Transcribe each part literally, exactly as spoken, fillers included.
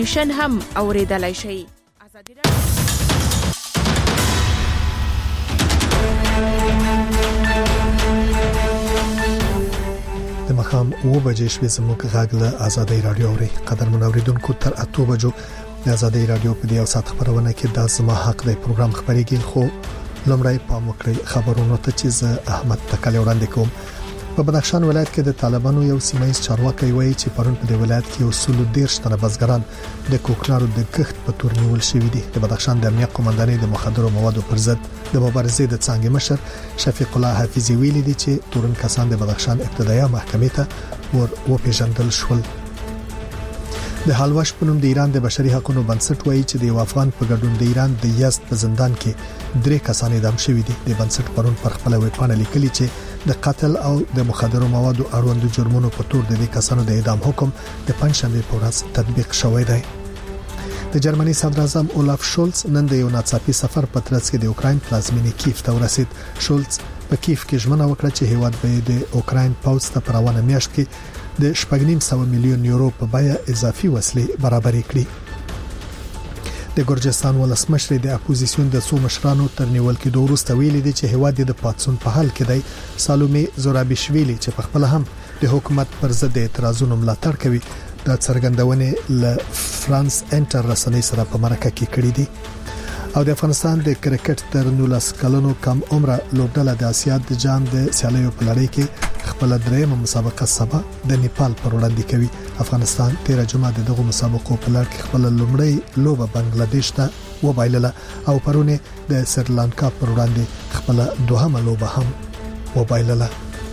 شن هم اوریدلای شي. د مخام او بجې شوي زموږ غږ له آزادۍ رادیو اوري. قدرمن اوریدونکو تر اته بجو د آزادۍ رادیو په دې او سات خبرونه کې د زما حق دی پروګرام خبريږي. خو لمړی پام وکړئ خبرونه ته چې زه احمد تکل وړاندې کوم. په بدخشان ولایت کې د طالبانو یو سیمایي چارواکي وایي چې پرون په دې ولایت کې اصول ډیر شتنه بزګران د کوکنارو د کښت په تور نیول شوی دي. د بدخشان د امنیت قومندانۍ د مخدرو موادو پر ضد د مبارزې د څنګه مشر شفیق الله حفیظي ویلي دي چې تورن کسان د بدخشان ابتدایي محکمې ته ور وپیژندل شول. د حلواش په نوم د ایران د بشري حقوقو بنسټ وایي چې د افغان په ګډون د ایران د یزد په زندان کې درې کسان اعدام شوي دي. د بنسټ پرون پر خپل ویبپاڼه لیکلي چې د قتل او د مخدرو موادو اړوند جرمونو په تور د دې کسانو د اعدام حکم د پنځشنبه په ورځ تطبیق شوی دی. د جرمني صدر اعظم اولاف شولز نن د یو ناڅاپي سفر په ترڅ کې د اوکراین پلازمینې کیف ته ورسید. شولز په کیف کې ژمنه وکړه چې هیواد به د اوکراین پوځ ته په روانه میاشت کې د شپږ نیم سوه میلیون یورو په بیه اضافي وسلې برابرې کړي. د ګورجستان ولسمشر د اپوزیسیون د سو مشرانو تر نیول کې دوه وروسته ویلي دي چې هیواد د پاتسون په حال کې دی. سالومي زورابیشویلی چې په خپل هم د حکومت پر ضد اعتراضونو ملاتړ کوي د څرګندونې ل فرانس انټر رسنۍ سره په مرکه کې کړې دي. او د افغانستان د کرکټ تر نولس کلونو کم عمره لوبډله د اسیا د جام د سیالیو په لړۍ کې خپل درېمه مسابقه سبا د نیپال پر وړاندې کوي. افغانستان تیر جمعه دغه مسابقو په لړ کې خپل لومړی لوبه بنگلاديش ته وبایلله او پرونه د سریلانکا پر وړاندې خپل دوهمه لوبه هم وبایلله.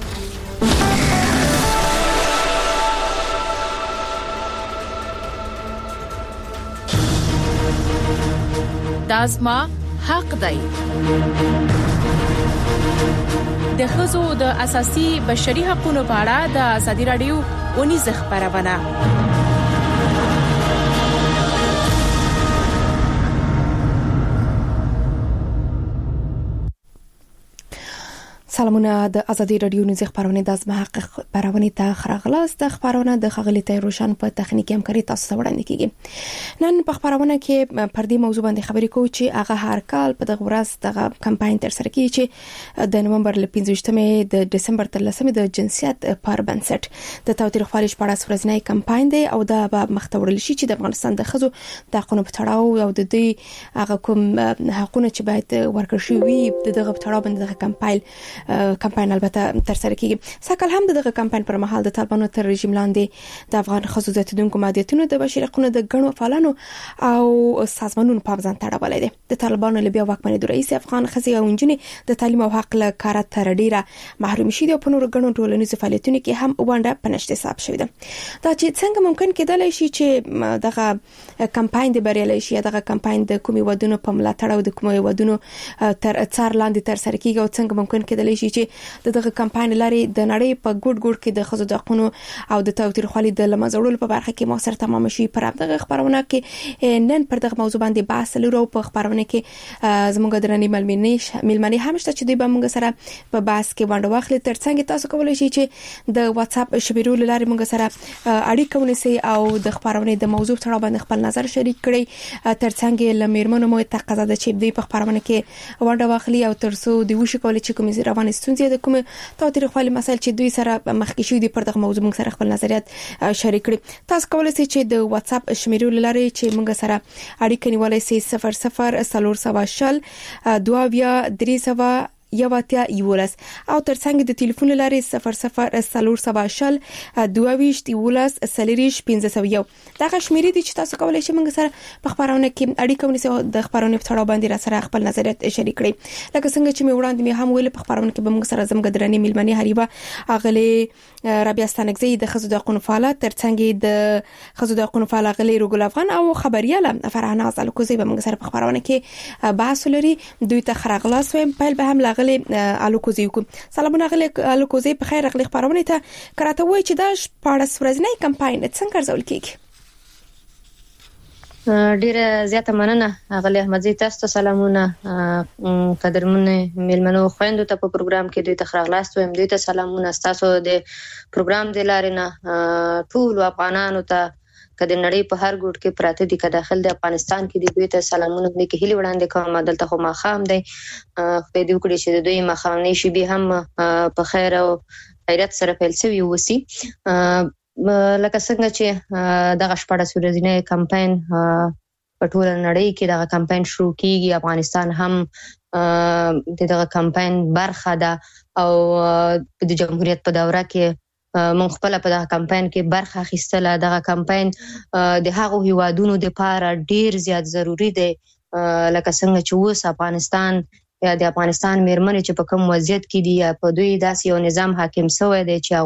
دازما حق دی. د ښځو د اساسي بشري حقوقو په اړه د ازادي رادیو ونیز خبرونه. سلامونه د ازادي رادیو نیوز خبرونه د ازما حق خبرونه ته خراغلاس د خبرونه د خغلی ته روشن په تخنیکی همکاري تاسو ته وړاندې کیږي. نن په خبرونه کې پر دې موضوع باندې خبرې کوو چې هغه هر کال په دغه ورځ دغه کمپاین تر سره کیږي چې د نومبر ل پنځوستمې د دسمبر تر لسمې د جنسیت پر بنسټ د تاوتریخوالي په اړه ورځنی کمپاین دی او دا به مختورل شي چې د افغانستان د ښځو د حقوقو په تړاو او د دې هغه کوم حقوقونه چې باید ورکړل شي وي دغه په تړاو باندې د کمپاین کمپاین البته تر سره کیږي. سکهال هم دغه کمپاین پر مهال د طالبانو تر رژیم لاندې د افغان ښځو زیاتیدونکو مادیتونو د بشري حقوقو د غنو فعالانو او سازمانونو په ځان تړاولې دي. د طالبانو لبیا واکمنۍ د رئیس افغان ښځې او نجونې د تعلیم او حق له کار تر ډیره محروم شي او په نور غنو ټولنیزو فعالیتونو کې هم ونده پنځه حساب شوی ده. دا چې څنګه ممکن کېدلی شي چې دغه کمپاین د بریالي شي دغه کمپاین د کومي ودونو په ملاتړ او د کومي ودونو تر څار لاندې تر سره کیږي او څنګه ممکن کېدلی شي چې دغه کمپاین لري د نړۍ په ګډ ګډ کې د ښځو د حقوقو او د تاوتریخوالي د لمزړولو په برخه کې موثر تمام شي. پر دغه خبرونه کې نن پر دغه موضوع باندې بحث لرو. په خبرونه کې زموږ درنې ملمنې ملمنې هم شته چې دوی به موږ سره په بحث کې ونډه واخلي. ترڅنګ تاسو کولای شئ چې د واتس اپ شمیرو لارې موږ سره اړیکه ونیسئ او د خبرونه د موضوع تړاو باندې خپل نظر شریک کړئ. ترڅنګ لمرمنو مو تقاضا ده چې دوی په خبرونه کې ونډه واخلي او ترڅو د وشي کولای چې کوم رواني ستونزې د کوم تاوتریخوالي مسایل چې دوی سره مخکې شوي دي پر دغه موضوع موږ سره خپل نظریات شریک کړي. تاسو کولای شئ چې د واتس اپ شمیرو لارې چې موږ سره اړیکه نیولای شئ صفر صفر سلور سوا شل دوه بیا درې سوا یواتیا یولس او ترڅنګ د ټلیفون لارې صفر صفر سلور سوا شل دوه ویشت یولس سلیریش پنځه سوه یو. دا شمیرې دي چې تاسو کولای شئ موږ سره په خبرونه کې اړیکه ونیسئ د خبرونه په تړاو باندې را سره خپل نظریات شریک کړئ. لکه څنګه چې مې وړاندې مې هم ویل په خبرونه کې به موږ سره زموږ درنې ملمنې هریبه اغلی رابعه ستانکزی د ښځو د حقوقو فعال ترڅنګ د ښځو د حقوقو فعال اغلی روګل افغان او خبرياله فرحانه زلکوزی به موږ سره په خبرونه کې بحث لري. دوی ته خراغلاس ویم پیل به هم غلي الوکوزی کو. سلامونه غلي الوکوزی په خیر غلي خبرونه ته کراته وای چې دا پاړس ورځنی کمپاین څنګه ارزول کیږي. ډیره زیاته مننه غلي احمدزي تاسو ته سلامونه قدرمنه ملمنو خويندو ته په پروګرام کې دوی ته خراغلاس ویم. دوی ته سلامونه تاسو د پروګرام د لارې نه ټول افغانانو ته کله نړۍ په هر ګوټ کې پراته دي، که داخل د افغانستان کې دي، دوی ته سلامونه نیک هیلې وړاندې کوم. دلته خو ماښام دی، خدای دې وکړي چې د دوی ماښامنۍ شیبې هم په خیر او خیرات سره پیل شوي وسی. لکه څنګه چې دغه شپاړس ورځنی کمپاین په ټوله نړۍ کې دغه کمپاین شروع کیږي، افغانستان هم دغه کمپاین برخه ده او د جمهوریت په دوره کې مونږ خپل په دغه کمپاین کې برخه اخیستله. دغه کمپاین د هغو هیوادونو لپاره ډیر زیات ضروری دی لکه څنګه چې اوس افغانستان یا د افغانستان میرمنې چې په کوم وضعیت کې دي، یا په دوی داسې یو نظام حاکم شوی دی چې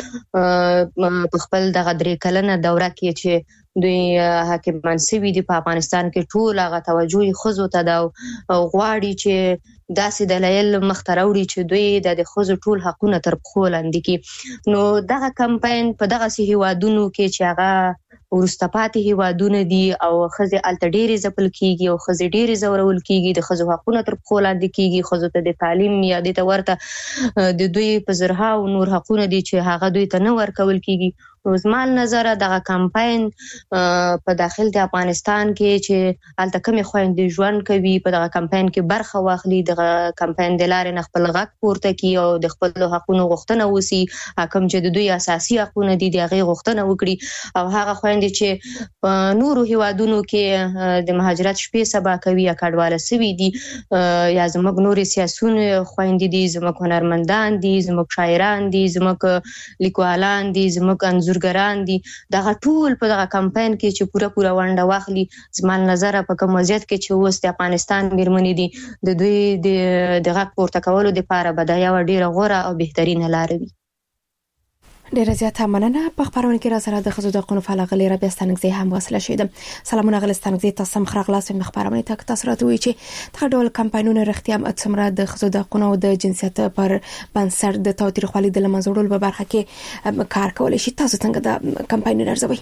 هغوی په خپل دغه درې کلنه دوره کې چې دوی حاکمان شوي دي په افغانستان کې، ټول هغه توجه یې ښځو ته ده او غواړي چې داسې دلایل مخته راوړي چې دوی د ښځو ټول حقونه تر پښو لاندې کړي. نو دغه کمپاین په دغسې هیوادونو کې چې هغه وروسته پاتې هیوادونه دي او ښځې هلته ډېرې ځپل کېږي او ښځې ډېرې ځورول کېږي، د ښځو حقونه تر پښو لاندې کېږي، ښځو ته د تعلیم یا دې ته ورته د دوی په زرهاو نور حقونه دي چې هغه دوی ته نه ورکول کېږي. نو زما له نظره دغه کمپاین په داخل د افغانستان کې چې هلته کومې خویندې ژوند کوي په دغه کمپاین کې برخه واخلي، دغه کمپاین د لارې نه خپل غږ پورته کړي او د خپلو حقونو غوښتنه وسي، کوم چې د دوی اساسي حقونه دي د هغې غوښتنه وکړي. او هغه خویندې چې په نورو هیوادونو کې د مهاجرت شپې سبا کوي یا کډواله سوي دي، یا زموږ نورې سیاسون خویندې دي، زموږ هنرمندان دي، زموږ شاعران دي، زموږ لیکوالان دي، زموږ انځورګران دي، دغه ټول په دغه کمپاین کې چې پوره پوره ونډه واخلي، زما له نظره په کوم وضعیت کې چې اوس د افغانستان میرمنې دي، د دوی د غږ پورته کولو دپاره به دا یوه ډېره غوره او بهترینه لاره وي. ډیره زیاته مننه. په خبرونه کې را سره د ښځو د حقونو فعال غلي رابعه ستانکزی هم وصله شوې ده. سلامونه غلي ستانکزی، تاسو هم خراغلاس په خبرونه ته تاسو راته وی چې دغه ډول کمپاینونه رښتیا هم څومره د ښځو د حقونو او د جنسیت پر بنسټ د تاوتریخوالي د له منځه وړلو په برخه کې کار کولی شي. تاسو څنګه د کمپاینونه ارزوئ؟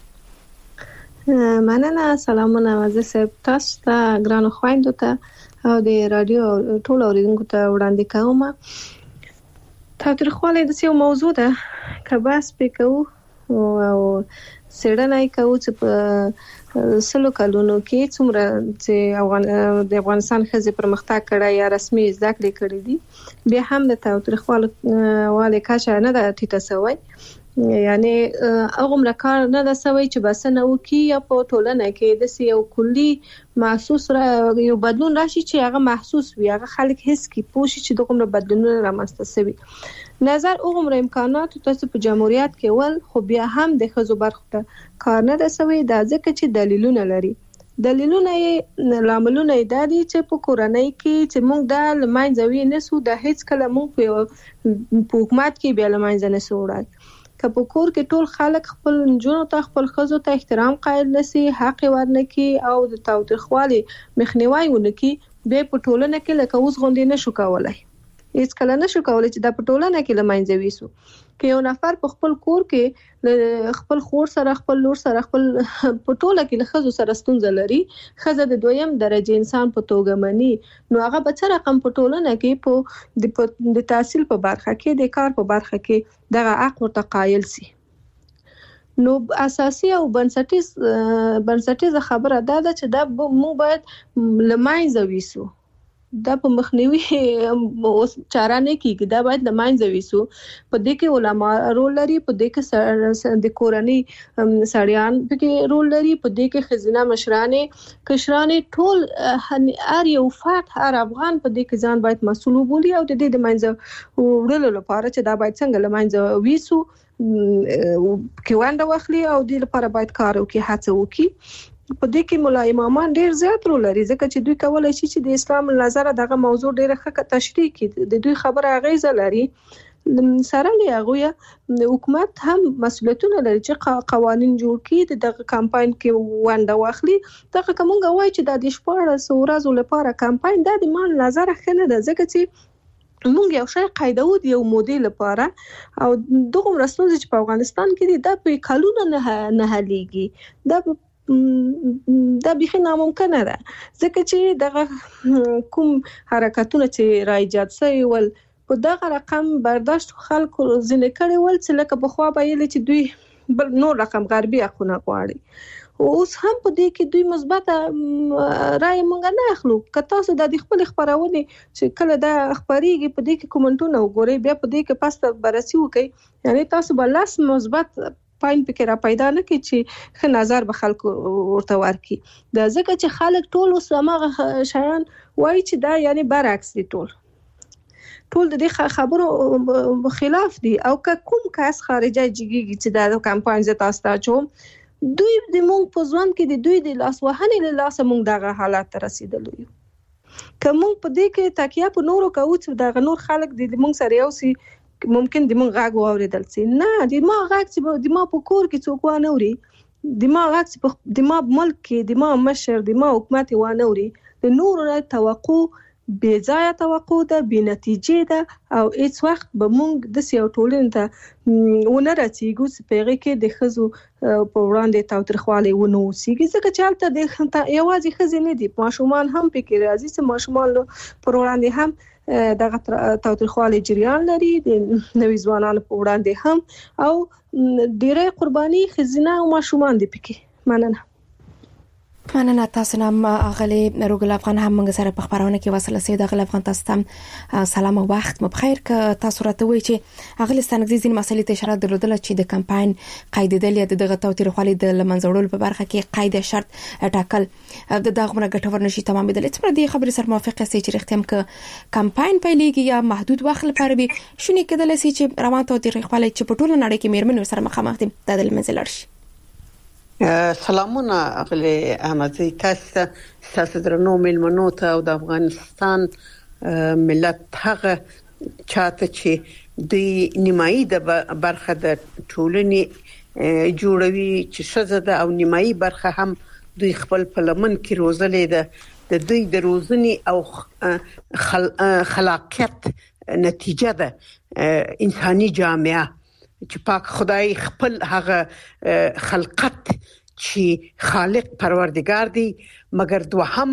مننه. سلامونه وزیر صاحب، تاسو ته ګرانو خویندو ته او د رادیو ټول اوریدونکو ته وړاندې کوم. تاوتریخوالی د یو موضوع ده که بحث پې کوو او څېړنه یې کوو چې په سلو کلونو کې څومره چې افغان د افغانستان ښځې پرمختګ کړی یا رسمي زده کړې کړې دي، بیا هم د تاوتریخوالي کچه نه ده ټیټه سوی، یعنی هغومره کار نه ده سوی چې بسنه وکړي یا په ټولنه کې داسې یو کلي محسوس را یو بدلون راشي چې هغه محسوس وي، هغه خلک حس کړي، پوه شي چې دغومره بدلونونه رامنځته سوي. نظر هغومره امکاناتو تاسو په جمهوریت کې ول، خو بیا هم د ښځو برخو ته کار نه ده سوی، دا ځکه چې دلیلونه لري. دلیلونه یې لاملونه یې دا دي چې په کورنۍ کې چې موږ دا له منځه وړی نه سو، دا هېڅکله موږ په حکومت کې بیا له منځه نه سو وړی. که په کور کې ټول خلک خپل نجونو ته خپل ښځو ته احترام قایل نشي، حق ورنه کړي او د تاوتریخوالي مخنیوی ونه کړي، بیا په ټولنه کې لکه اوس غوندې نشو کولی، هېڅکله نشو کولی چې دا په ټولنه کې له منځه ویسو. که یو نفر په خپل کور کې خپل خور سره خپل لور سره خپل په ټوله کې له ښځو سره ستونزه لري، ښځه د دویم درجې انسان په توګه مني، نو هغه به څه رقم په ټولنه کې په د تحصیل په برخه کې د کار په برخه کې دغه حق ورته قایل سي. نو اساسي او بنسټیز بنسټیزه خبره دا ده چې دا موږ باید له منځه ویسو، دا په مخنیوي اوس چاره نه کیږي، دا باید له منځه ویسو. په دې کې علما رول لري، په دې کې د کورنۍ سړیان پکې رول لري، په دې کې ښځینه مشرانې کشرانې ټول هر یو فرد هر افغان په دې کې ځان باید مسؤل وبولي او د دې د منځه وړلو لپاره چې دا باید څنګه له منځه ویسو کې ونډه واخلي او دې لپاره باید کار وکړي، هڅه وکړي. په دې کې مولا امامان ډېر زیات رول لري، ځکه چې دوی کولای شي چې د اسلام له نظره دغه موضوع ډېره ښه تشریح کړي، د دوی خبره اغیزه لري. سره له هغوی حکومت هم مسؤلیتونه لري چې قوانین جوړ کړي، دغه کمپاین کې ونډه واخلي. دغه که موږ وایو چې دا د شپاړسو ورځو لپاره کمپاین دا د ما له نظره ښه نه ده، ځکه چې موږ یو شی قاعده د یو مودې لپاره او دغه ستونزې چې په افغانستان کې دي دا په کلونو نه حلیږي، دا دا بیخي ناممکنه ده، ځکه چې دغه کوم حرکتونه چې را ایجاد شوي ول په دغه رقم برداشت خلکو ځینې کړي ول چې لکه پخوا به ویل چې دوی بل نور رقم غربي اخونه غواړي. اوس هم په دې کې دوی مثبت رائے مونږ نه اخلو. که تاسو د خپل خبرونه چې کله دا خبريږي په دې کې کومنټونه وګورئ، بیا په دې کې پاسته بررسي وکړئ، یعنی تاسو بل لاس مثبت پاین پکې را پیدا نه کی چې ښه نظر به خلکو ورته ورکي. دا ځکه چې خلک ټول اوس هغه شیان وایي چې دا یعنی برعکس دي، ټول ټول د دې خبرو خلاف دي. او که کوم کس خارجي جګیږي چې دا کمپاین زه تاسو ته چوم، دوی د مونږ په ځوان کې د دوی د لاس وهنې له لاسه مونږ دغه حالات ته رسیدلو یو. که مونږ په دې کې تکیه په نورو کوو چې دغه نور خلک د مونږ سره یو سي، ممکن د مونږ غږ واوریدل سي. نه، د ما غږ چې د ما په کور کې څوک وانه اوري، د ما غږ چې د ما ملک کې د ما مشر د ما حکومت وانه اوري، د نورو توقع بې ځای توقع ده، بې نتیجې ده، او هیڅ وخت به مونږ د سیاو ټولنې ته ونه رسیږو چې په هغه کې د ښځو په وړاندې تاوتریخوالی ونه اوسېږي. ځکه چې هلته د یوازې ښځې نه دي، ماشومان هم پکې راځي چې ماشومان پر وړاندې هم دغه تاوتریخوالی جریان لري، د نوي ځوانانو په وړاندې هم، او ډېری قرباني ښځینه او ماشومان دي پکې. مننه. مننه تاسو نام اغلی روګل افغان هم موږ سره په خبرونه کې وصله سي. د اغلی افغان تاسو ته سلام او وخت مو بخیر. ک تاسو راته وایي چې اغلی ستنګزي ځین مسلې ته اشاره درلودل چې د کمپاین قاعده د دغه توتیرخوالي د لمنځوړل په برخه کې قاعده شرط ټاکل د دغه ګټور نشي تمامېدل. څومره د خبرې سره موافق سي چې رښتیا هم ک کمپاین پیلېږي یا محدود وخت لپاره وي، شونې کېدل سي چې روان توتیرخوالي چې په ټوله نړۍ کې میرمنو سره مخامخ دي د لمنځل شي. سلامونه اغلی احمدزی، تاسو تاسو درنو ملمنو ته او د افغانستان ملت هغه چاته چې د نیمایي د برخه د ټولنې جوړوي چې ښځه ده او نیمایي برخه هم دوی خپل په لمن کې روزلې ده، د دوی د روزنې او خل... خلاقیت نتیجه ده انساني جامعه چې پاک خدای خپل هغه خلقت چې خالق پروردگار دی، مګر دوهم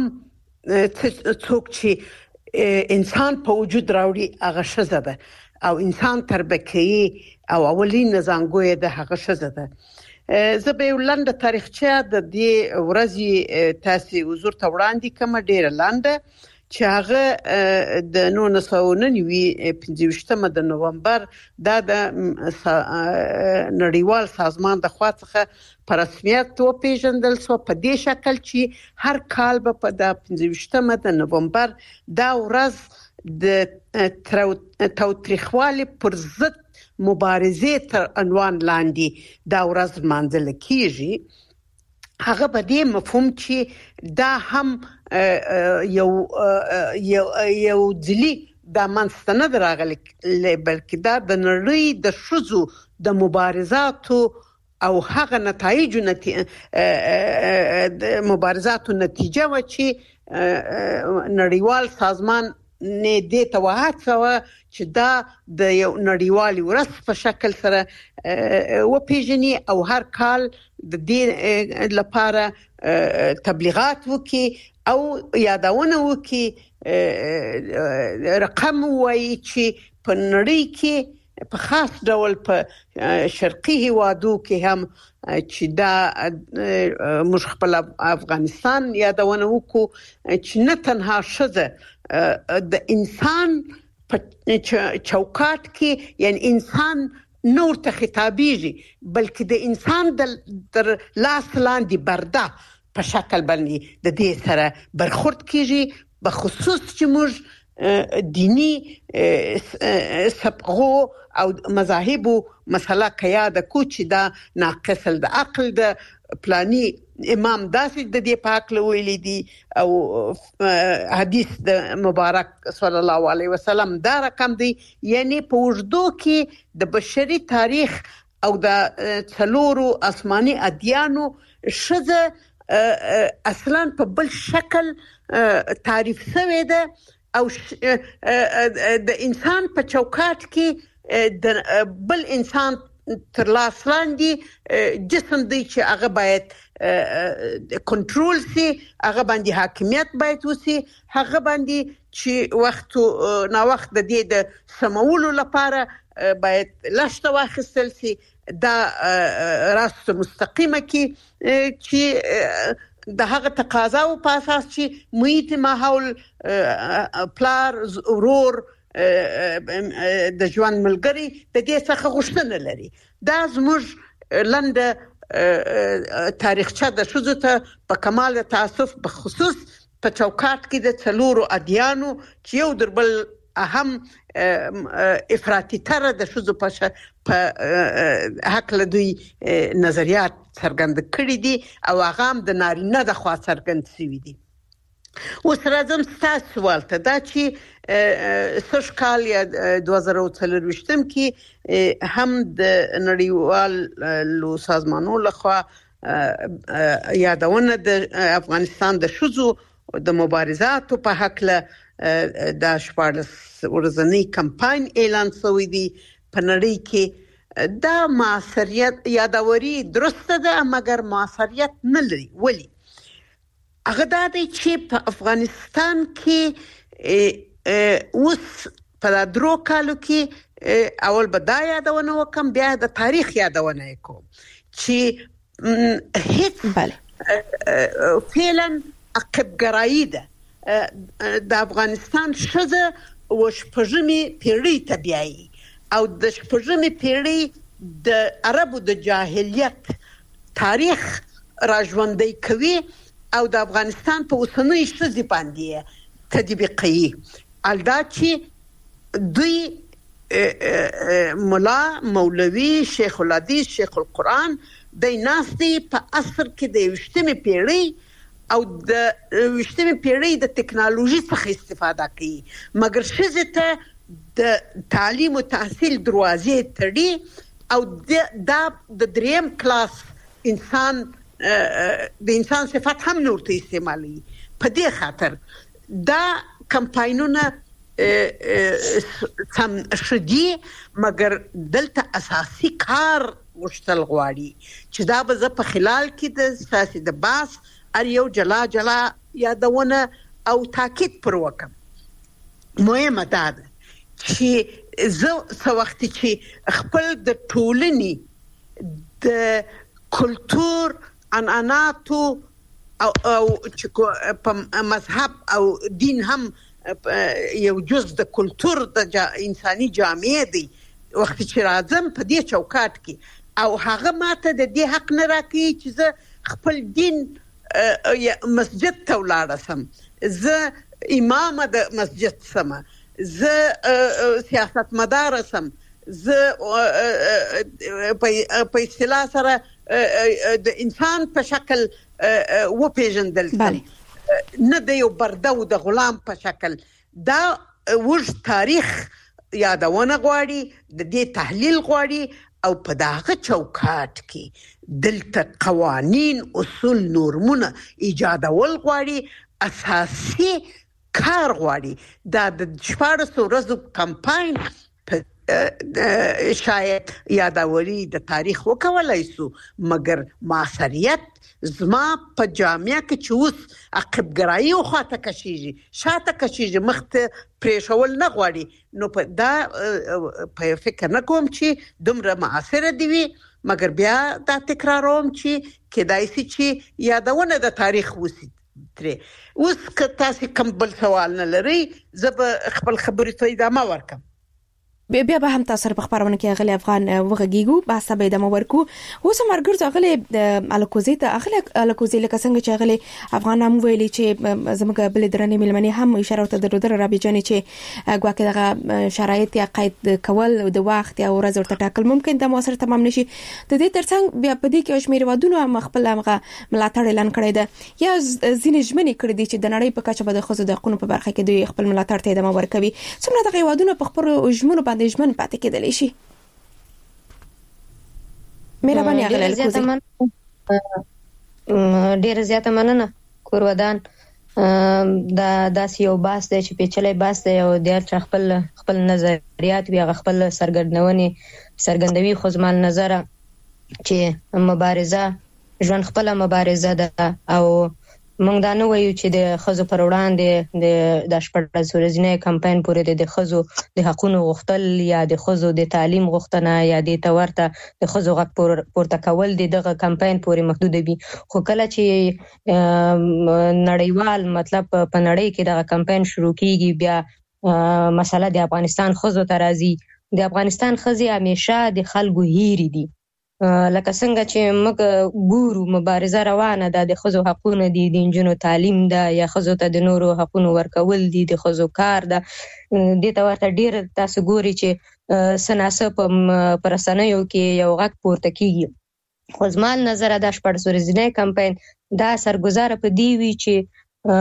څوک چې انسان په وجود راوړي هغه ښځه ده، او انسان تربیه او اولین زنګوی ده هغه ښځه ده. زه به ولنده تاریخچه د دې ورځې تاسو حضور ته وړاندې کوم، ډیره لنده چې هغه د نولس سوه نهه پنځه د نومبر دا د نړیوال سازمان د خوا څخه په رسمیت وپیژندل شو په دې شکل چې هر کال به په د پنځه د نومبر دا ورځ د تاوتریخوالي پر ضد مبارزې تر عنوان لاندې دا ورځ منځل کیږي. هغه په دې مفهوم چې دا هم یو یو یو ځلی د منستند راغلی، بلکې دا د نړۍ د ښځو د مبارزاتو او هغه نتایج د مبارزاتو نتیجه و چې نړیوال سازمان نه دې ته وهڅوه چې دا د یو نړیوالي ورځ په شکل سره وپیژني او هر کال د دې لپاره تبلیغات وکي او یادونه وکي، رقم وایي چې په نړۍ کې په خاص ډول په شرقي هیوادو کې هم چې دا موږ خپل افغانستان یادونه وکړو چې نه تنها ښځه د انسان په چوکاټ کې، یعنی انسان نور ته خطابيږي، بلکې د انسان د لاس لاندې برده په شکل باندې د دې سره برخورد کیږي، په خصوص چې موږ دینی سبقو او مذاهبو مسله قیاده کو چې دا ناقص د عقل د پلانی امام داسې د دې پاک لویل دي او حدیث د مبارک صلی الله علیه وسلم دا رقم دی. یعنی په وجدو کې د بشري تاریخ او د څلورو آسماني ادیانو ښځه اصلا په بل شکل تعریف شوی ده، او د انسان په چوکاټ کې د بل انسان تر لاس لاندې جسم دی چې هغه باید کنټرول سي، هغه باندې حاکمیت باید وسی، هغه باندې چې وخت نا وخت د دې د سمولو لپاره باید لشته واخیستل سي، دا راست مستقیمه کې چې د هغه تقاضا او په اساس چې محیط ماحول پلار ورور د ژوند ملګری د دې څخه غوښتنه لري. دا زموږ لنډه تاریخچه د ښځو ته په کمال تاسف په خصوص په چوکاټ کې د څلورو ادیانو چې یو دربل اهم افراطي تر د ښځو په حق له دوی نظریات څرګند کړي دي او هغه هم د نارینه د خوا څرګند شوي دي. اوس راځم ستاسو سوال ته، دا چې سږ کال یا دوه زره څلرویشتم کې هم د نړیوالو سازمانونو لخوا یادونه د افغانستان د ښځو د مبارزاتو په حق له د شپاړس ورځنی کمپاین اعلان شوی دی په نړۍ کې. دا معاصریت یادوري درسته ده مګر معاصریت نه لري. ولی هغه دا دی چې په افغانستان کې اوس په درو کالو کې اول به دا یادونه وکم بیا د تاریخ یادونه کوم چې هیڅ فعلا عقب‌گرایی ده د افغانستان ښځه و شپږمې پیړۍ ته بیایي او د شپږمې پیړۍ د عربو د جاهلیت تاریخ را ژوندی کوي او د افغانستان په اوسنۍ ښځې باندې تطبیقوي. الدا چې دوی ملا مولوي شیخ الحدیث شیخ القرآن د ناستي په عصر کې د یوشتمې پیړۍ او د وشتمې پیړۍ د ټکنالوژي څخه استفاده کوي مګر ښځې ته د تعلیم او تحصیل دروازې تړي او دا د دریم کلاس انسان د انسان صفات هم نور ته استعمالي. په دې خاطر دا کمپاینونه سم شدي مګر دلته اساسي کار غوښتل غواړي چې دا به زه په خلال کې د سیاسي د باس ار یو جلا جلا یادونه او تاکید پر وکم. مهمه دا ده چې زه څو وخت چې خپل د ټولنې د کلتور عنعناتو او او چې په مذهب او دین هم یو جز د کلتور د انساني جامعه دی وخت چې راځم په دې چوکاټ کې او هغه ماته د دې حق نه راکړي چې زه خپل دین مسجد ته ولاړه سم، زه امام د مسجد سم، زه سیاست مدار سم، زه په اصطلاح سره د انسان په شکل و پیژندل سم، نه د یو برده او د غلام په شکل. دا وږ تاریخ یادونه غواړي، د دې تحلیل غواړي او په داغه چوکاټ کې دلته قوانین اصول نورمونه ایجادول غواړي، اساسي کار غواړي. دا د شپاړس ورځو کمپاین په شاید یادوري د تاریخ وکولای سو مګر معاصریت زما په جامعه کې چې اوس عقب‌گرایی او خاطه کشیږي شاته کشیږي مخته پریښول نه غواړي. نو په دا په فکر نه کوم چې دومره معاصره دی وي مګر بیا دا تکراروم چې کدای شي چې یادونه د تاریخ وسی ترې. اوس که تاسو کوم بل سوال نه لرئ زه به خپل خبرې ته ادامه ورکم. بیا به هم تاسو په خبرونه کې غلي افغان وغږیږو باسه به د مورکو اوس مرګرځ غلي د الکوزي ته اخلي الکوزي لکه څنګه چې غلي افغان هم ویلي چې زموږ بل درنې ملمنې هم اشاره ته درودره رابي جاني چې ګواکې دغه شرایط یا قید کول د وخت یا ورځ ورته ټاکل ممکن د موثر تمام نشي. د دې ترڅنګ بیا په دې کې شمیر ودونه مخبل هغه ملاتړ اعلان کړی ده یا ځینې ژمنې کړې دي چې د نړۍ په کچه به د خزو د حقوقو په برخه کې دوی خپل ملاتړ ته ادامه ورکوي. څومره دغه ودونه په خپل ژمنو باندې ژمن پاتې کېدلی شي؟ مهرباني اغله الکوزي. ډیره زیاته مننه کورودان. دا داس یو باس دی چې پیچلې باس دی او د هر خپل خپل نظریات وی خپل سرګردنونی سرګندوي خو زمال نظر چې مبارزه ژوند خپل مبارزه ده او موږ دا نه وایو چې د خزو پر وړاندې د د شپږ ورځې کمپاین پورې د خزو د حقوقو غوښتل یا د خزو د تعلیم غوښتنه یا د تورته د خزو غږ پورته کول د دغه کمپاین پورې محدود وي. خو کله چې نړیوال مطلب په نړۍ کې دغه کمپاین شروع کیږي بیا مسله د افغانستان خزو ته راځي. د افغانستان خزي همیشه د خلکو هیری دي، لکه څنګه چې موږ ګورو مبارزه روانه ده، د خزو حقوقونه دي، د انجونو تعلیم ده، یا خزو ته د نورو حقوقونه ورکول دي، د خزو کار ده. د ته ورته ډیر تاسو ګوري چې سناسه په رسنیو کې یو غږ پورته کیږي. خو زما نظر دا شپږ ورځې کمپاین دا سرګزار په دی وی چې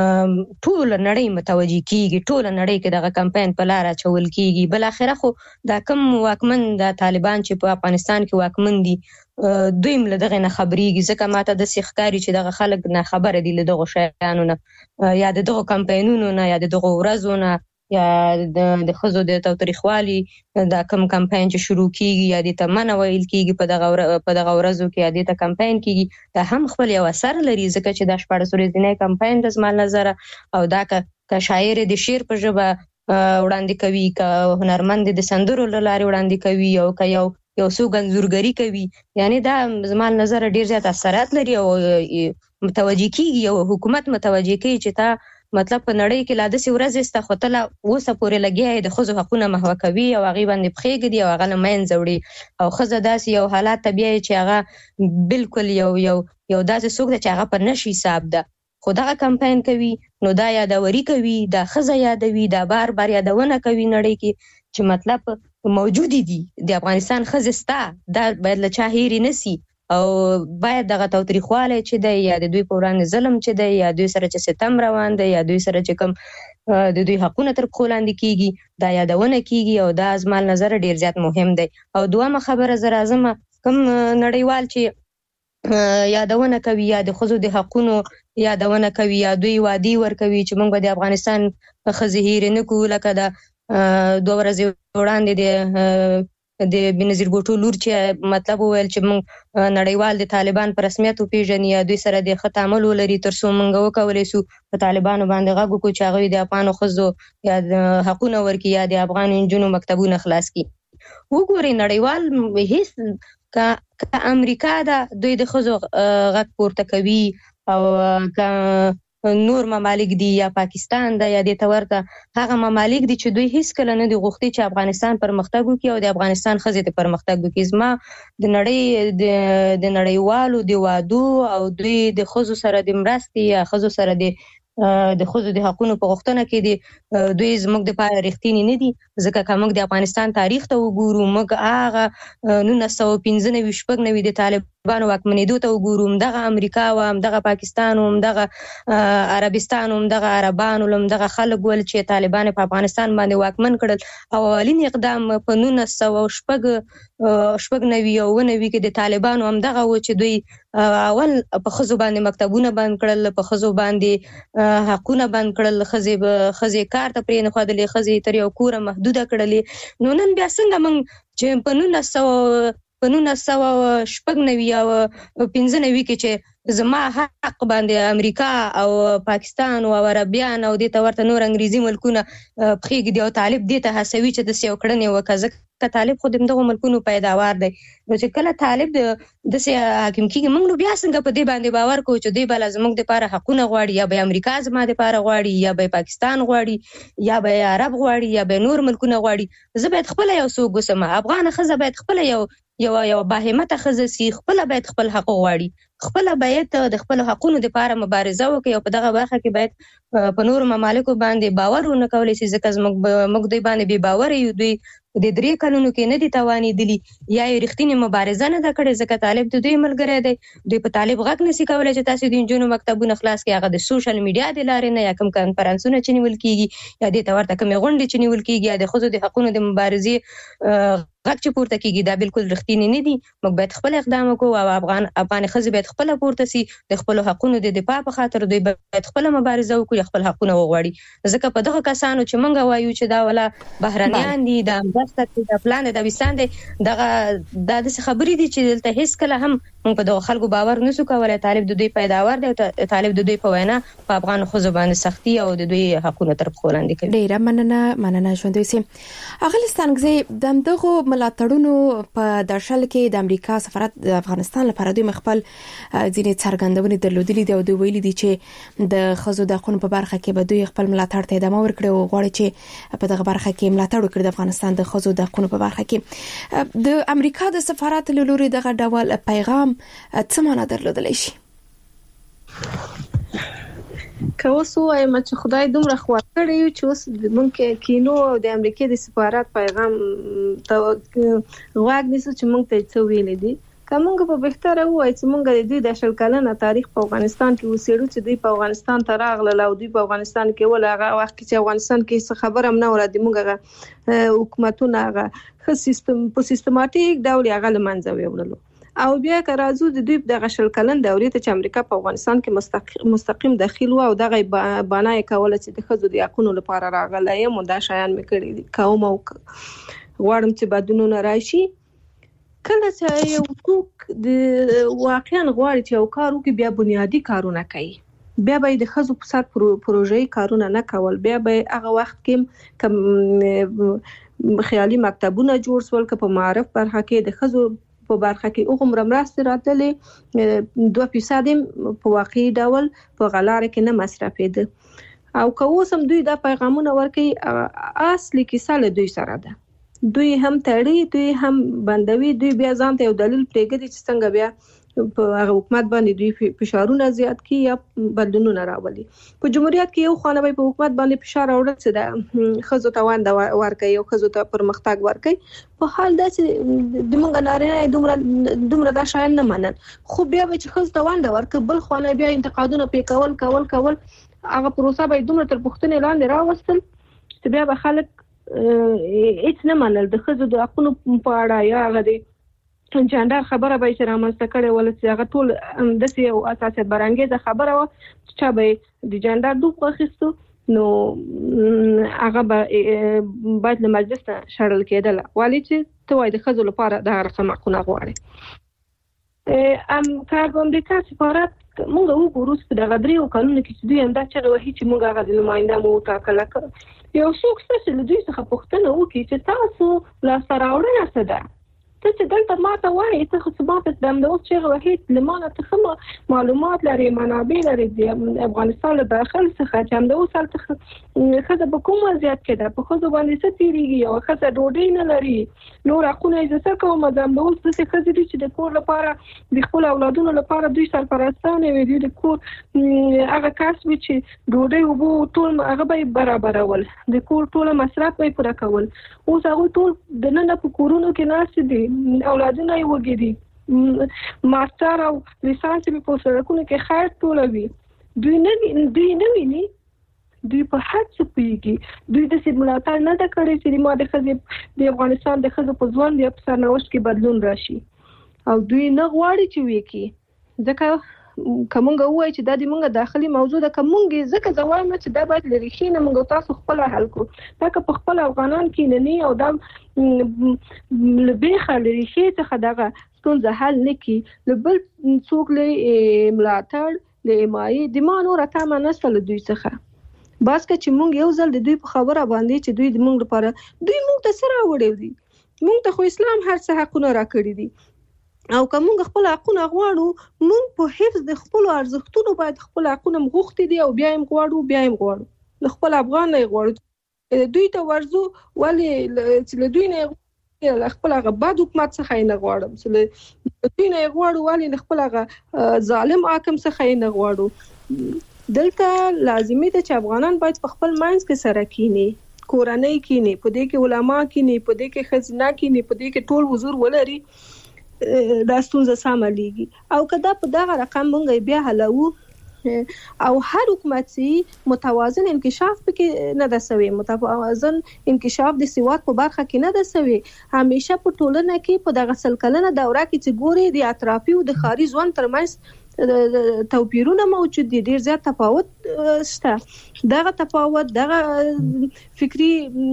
ټول نړۍ متوجي کیږي، ټول نړۍ کې دغه کمپاین په لار اچول کیږي. بل اخره خو دا کم واکمن د طالبان چې په افغانستان کې واکمن دي دوی مل دغه نه خبريږي، ځکه ماته د سیخکاری چې دغه خلک نه خبره دي له دغه شیانو نه، یا د دغه کمپاینونو نه، یا د دغه ورځو نه، یا د خزو د تاریخوالي دا کم کمپاین چې شروع کیږي یا د تمنه ویل کیږي په دغه په دغه ورځو کې یا د ته کمپاین کیږي، دا هم خپل یو اثر لري. ځکه چې د شپږ ورځې کمپاین د زما نظر او دا که شاعر د شعر په ژبه وړاندې کوي، که هنرمند د سندرو لارې وړاندې کوي، او که یو یو څو غنزورګری کوي، یعنی دا زما نظر ډیر زیات اثرات لري او متوجي کیږي او حکومت متوجي کوي چې تا مطلب په نړۍ کې لا داسې ورځې سته خو ته اوسه پورې لګیا د ښځو حقونه محوه کوي او هغې باندې پښې ږدي او هغه له منځه وړي، او ښځه داسې یو حالات ته بیایي چې هغه بالکل یو یو یو داسې څوک ده چې هغه په نشي حساب ده. خو دغه کمپاین کوي نو دا یادوري کوي، دا ښځه یادوي، دا بار بار یادونه کوي نړۍ کې چې مطلب موجودی دي د افغانستان ښځې سته، دا باید له چا هېرې نسي او باید دغه تاوتریخوالی چې دی یا د دوی په وړاندې ظلم چې دی یا دوی سره چې ستم روان دی یا دوی سره چې کوم د دوی حقونه تر پښو لاندې کیږي دا یادونه کیږي، او دا زما نظر ډیر زیات مهم دی. او دویمه خبره زه راځم، کوم نړیوال چې یادونه کوي یا د ښځو د حقونو یادونه کوي یا دوی وعدې ورکوي چې موږ به د افغانستان ښځې هېرې نه کوو، لکه د دوه ورځې وړاندې د د بنظیر بوټو لور چې مطلب وویل چې موږ نړیوال د طالبان په رسمیت وپېژني یا دوی سره د ښه تعامل ولري تر څو موږ وکولی سو په طالبانو باندې غږ وکړو چې هغوی د افغانو ښځو یا د حقونه ورکړي یا د افغانو نجونو مکتبونه خلاص کړي. وګورئ نړیوال هیڅ که امریکا ده دوی د ښځو غږ پورته کوي، او که نور ممالک دي یا پاکستان ده یا د ته ورته هغه ممالک دي چې دوی هیڅکله نه دي غوښتي چې افغانستان پرمختګ وکړي او د افغانستان ښځې ته پرمختګ وکړي. زما د نړۍ د نړیوالو د وعدو او دوی د ښځو سره د مرستې یا ښځو سره د د ښځو د حقونو په غوښتنه کې دي دوی زموږ دپاره رښتینې نه دي، ځکه که موږ د افغانستان تاریخ ته وګورو، موږ هغه نولس سوه پنځه نوي شپږ نوي د طالبانو واکمنېدو ته وګورو، همدغه امریکا و، همدغه پاکستان و، همدغه عربستان و، همدغه عربان و، همدغه خلک ول چې طالبان په افغانستان باندې واکمن کړل. او اولین اقدام په نولس سوه شپږ شپږ نوي او اوه نوي کې د طالبانو همدغه و چې دوی اول په ښځو باندې مکتبونه بند کړل، په ښځو باندې حقونه بند کړل، ښځې ښځې کار ته پرې نه ښودلې، ښځې تر یو کوره محدوده کړلې. نو نن بیا څنګه موږ چې په نولس سوه په نولس سوه شپږ نوي او پنځه نوي کې چې زما حق باندې امریکا او پاکستان او عربیان او دې ته ورته نور انګریزي ملکونه پښې ږدي او طالب دې ته هڅوي چې داسې یو کړنې وکړه، ځکه که طالب خو د همدغو ملکونو پیداوار دی. نو چې کله طالب داسې حاکم کېږي موږ نو بیا څنګه په دې باندې باور کوو چې دوی به لا زموږ دپاره حقونه غواړي، یا به امریکا زما دپاره غواړي، یا به پاکستان غواړي، یا به عرب غواړي، یا به نور ملکونه غواړي. زه باید خپله یو څوک اوسم، افغانه ښځه باید خپله یو یو یو باهمته ښځه سي، خپله باید خپل حق غواړي، خپله باید د خپلو حقونو دپاره مبارزه وکړي او په دغه برخه کې باید په نورو ممالکو باندې باور ونه کولی شي، ځکه موږ دوی باندې بې باوره یو. دوی د درې کلونو کې نه دي توانېدلي یا یې رښتینې مبارزه نه ده کړې، ځکه طالب د دوی ملګری دی. دوی په طالب غږ نشي کولی چې تاسو د نجونو مکتبونه خلاص کړئ، هغه د سوشل میډیا د لارې نه یا کوم کنفرانسونه چې نیول کېږي یا دې ته ورته کومې غونډې چې نیول کېږي یا د ښځو د حقونو د مبارزې غږ چې پورته کېږي دا بالکل رښتینې نه دي. موږ باید خپل اقدام وکړو او افغان افغانې ښځې باید باید خپل پورته سي د خپل حقوقو د دفاع په خاطر دوی باید خپل مبارزه وکړي خپل حقوقونه وغواړي ځکه په دغه کسانو چې مونږ وایو چې دا ولا بهرانيان دي د امباستر د پلان د وستان دي دغه د خبرې دي چې دلته هیڅ کله هم مونږ په دغه خلکو باور نشو کولای طالب د دوی پیداوار دی طالب د دوی په وینا په افغان خو زبان سختي او د دوی حقوقونه تر خولاندې کوي ډیره مننه مننه ژوندوي سي اغلستانګزي د دغه ملاتړونو په درشل کې د امریکا سفارت د افغانستان لپاره دوی مخبل ځینې څرګندونې درلودلې دي او دوی ویلي دي چې د خزو د حقوقو په برخه کې به دوی خپل ملاتړ ته ادامه ورکړي او غواړي چې په دغه برخه کې ملاتړ وکړي د افغانستان د خزو د حقوقو په برخه کې د امریکا د سفارت له لوري دغه ډول پیغام څه معنا درلودلی شي که اوس وایم چې خدای دومره خوا کړی چې اوس مونږ کینو او د امریکا د سفارت پیغام ته غواګ نیسو چې مونږ ته څه ویل دي کومه په بهتره وای چې مونږ د دوی د شل کلنه تاریخ په افغانستان کې وسیړو چې دوی په افغانستان ته راغله او دوی په افغانستان کې ول هغه وخت چې افغانستان کې څه خبره هم نه ورته مونږ حکومتونه هغه خ سیستم په سیستماتیک ډول هغه لمنځه ویولو او بیا که راځو د دوی د غشل کلن دورې ته چې امریکا په افغانستان کې مستقیم داخل و او دغه بنای کوله چې د خزو د حقوقو لپاره راغله یم دا شایان مې کړی دي کوم او غواړم چې بدلونونه راشي کله چې یو څوک د واقعا غواړي چې یو کار وکړي بیا بنیادی کارونه کوي بیا به د خزو په سر پروژې کارونه نه کول بیا به هغه وخت کې کوم خیالي مکتبونه جوړ سول که په معرف برخه کې د خزو په برخه کې اوغم رمراست راتلې دوه فیصد په واقعي ډول په غلاره کې نه مصرفېده او که اوس هم دوی دا پیغامونه ورکوي اصلي کیسه له دوی سره ده دوی هم تړي دوی هم بندوي دوی بیا ځان ته یو دلیل پرېږدي چې څنګه بیا په هغه حکومت باندې دوی فشارونه زیات کړي یا بدلونونه راولي په جمهوریت کې یو خانه په حکومت باندې فشار راوړل چې د خزو توان د ورکوي او خزو ته پرمختګ ورکوي په حال دا چې د موږ نارینه دومره دومره دا شایان نه منل خو بیا به چې خزو توان د ورکوي بل خانه بیا انتقادونه پې کول کول کول هغه پروسه به دومره تر پوښتنې لاندې راوستل چې بیا به خلک هیڅ نه منل د خزو د حقوقو په اړه یا هغه د جنډر خبره به چې رامنځته کړې ول چې هغه ټول د سیو اساسه برانګیزه خبره و چې به د جنډر دوه اخیستو نو هغه به باید له مجلس شړل کېدل ولی چې ته وای د خزو لپاره د رقم حقوقونه غواړي ام کار په امریکا سفارت موږ وګورو چې د غدري او قانون کې چې دوی هم دا چې وایي چې موږ هغه د نماینده مو ټاکل کړ یو څوک چې دوی څخه پوښتنه وکړي چې تاسو لا سره اورنه څه ده چې دلته ماته وایي ته خو ثبات د اوس چې وحید لمانه ته معلومات لري منابع لري د افغانستان له داخل څخه چې هم د اوس هلته خزه په کومه زیات کېده په خزه باندې څه تیریږي او خزه ډوډۍ نه لري نور حقونه یې څه کوم د اوس څه خزه دي چې د کور لپاره د خپل اولادونو لپاره دوی سرپرستانه وي د کور هغه کسب چې ډوډۍ وبو ټول هغه به برابرول د کور ټول مصرف به پوره کول اوس هغه ټول د نن په کورونو کې ناس دي اولادونه یې وګړي ماستر او لیسانس په سرکونو کې خیر ټولوي دوی نه دوی نه ویني دوی په هڅه پیږي دوی د سیمولاتار نه د کړي چې ما د خزې د افغانستان د خزې په ځوان د افسر نوښت کې بدلون راشي او دوی نه غواړي چې وکی ځکه کومه وای چې د دې مونږه داخلي موضوع ده کومه ځکه ځواب نه چې دا باید لري شي نه مونږ تاسو خپل حل کو دا که په خپل افغانان کې نه ني او دا لبي خلري شي څخه دغه څنګه حل نکي لبل څوک له ملاتړ له مای د مانو راته منسل دوی څخه بس که چې مونږ یو ځل د دوی په خبره باندې چې دوی د مونږ لپاره دوی مونږ ته سره وړي دي مونږ ته خو اسلام هر څه حقونه راکړي دي او کوم خپل حقونه غواړو مونږ په حفظ د خپل ارزښتونو باید خپل حقونه مغوښتي دي او بیا هم غواړو بیا هم غواړو خپل افغان نه غواړو دوی ته ورزو ولی چې دوی نه خپل هغه بد حکومت څخه نه غواړم چې دوی نه غواړو ولی خپل هغه ظالم حاکم څخه نه غواړو دلته لازمي ده چې افغانان باید په خپل منځ کې سره کینی کورنۍ کینی په دې کې علما کینی په دې کې خزینه کینی په دې کې ټول حضور ولري دا ستونزه سامه لیږي او کدا په دغه رقم مونږ بیا حلو او هر حکومت متوازن انکشاف پکې نه د سوي متوازن انکشاف د سیواد په برخه کې نه د سوي همیشه په ټولنه کې په دغه سل کلنه دوره کې چې ګوري د اطرافي او د خاري ځوان ترمنځ توپیرونه موجود دي ډیر زیات تفاوت شته دغه تفاوت دغه فکری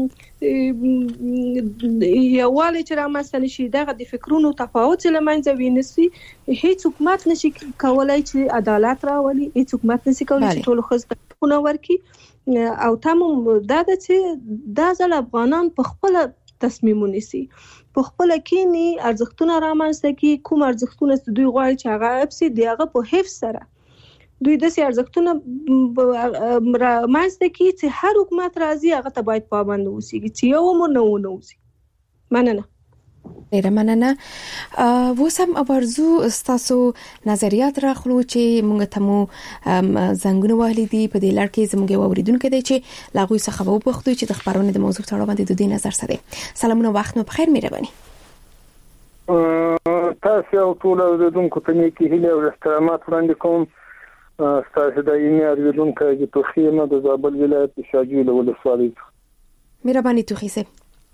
یووالی چې رامنځته نشي دغه د فکرونو تفاوت چې لمنځه وینسي هیڅ حکومت نشي کولای چې عدالت راولي هیڅ حکومت نشي کولای چې ټول خلک خونه ورکي او تمام دا چې دا ځل افغانان په خپل تصمیم ونیسي په خپل کې نه ارزښتونه رامنځته کی کوم ارزښتونه چې دوی غواړي چې هغه اپسي دیغه په حفظ سره دوی د سي ارزښتونه رامنځته کی چې هر حکومت راځي هغه ته باید پابند اوسي چې یو مو نه ونه اوسي مننه ډیره مننه وسم ابرزو استاسو نظریات راخلو چې موږ ته مو زنګونه وهلي دي په دې لړ کې زموږ اوریدونکو دی چې لاغوي څخه وو پختو چې د خبرونه د موضوع تړاو باندې د دې نظر سره سلامونه وخت مو بخیر مهرباني تاسو او ټول اوریدونکو ته نیکی هیله او احترامات وړاندې کوم تاسو د یمه اوریدونکو د توخیمه د زابل ولایت شاجوی له ولسوالۍ مهرباني توخیسه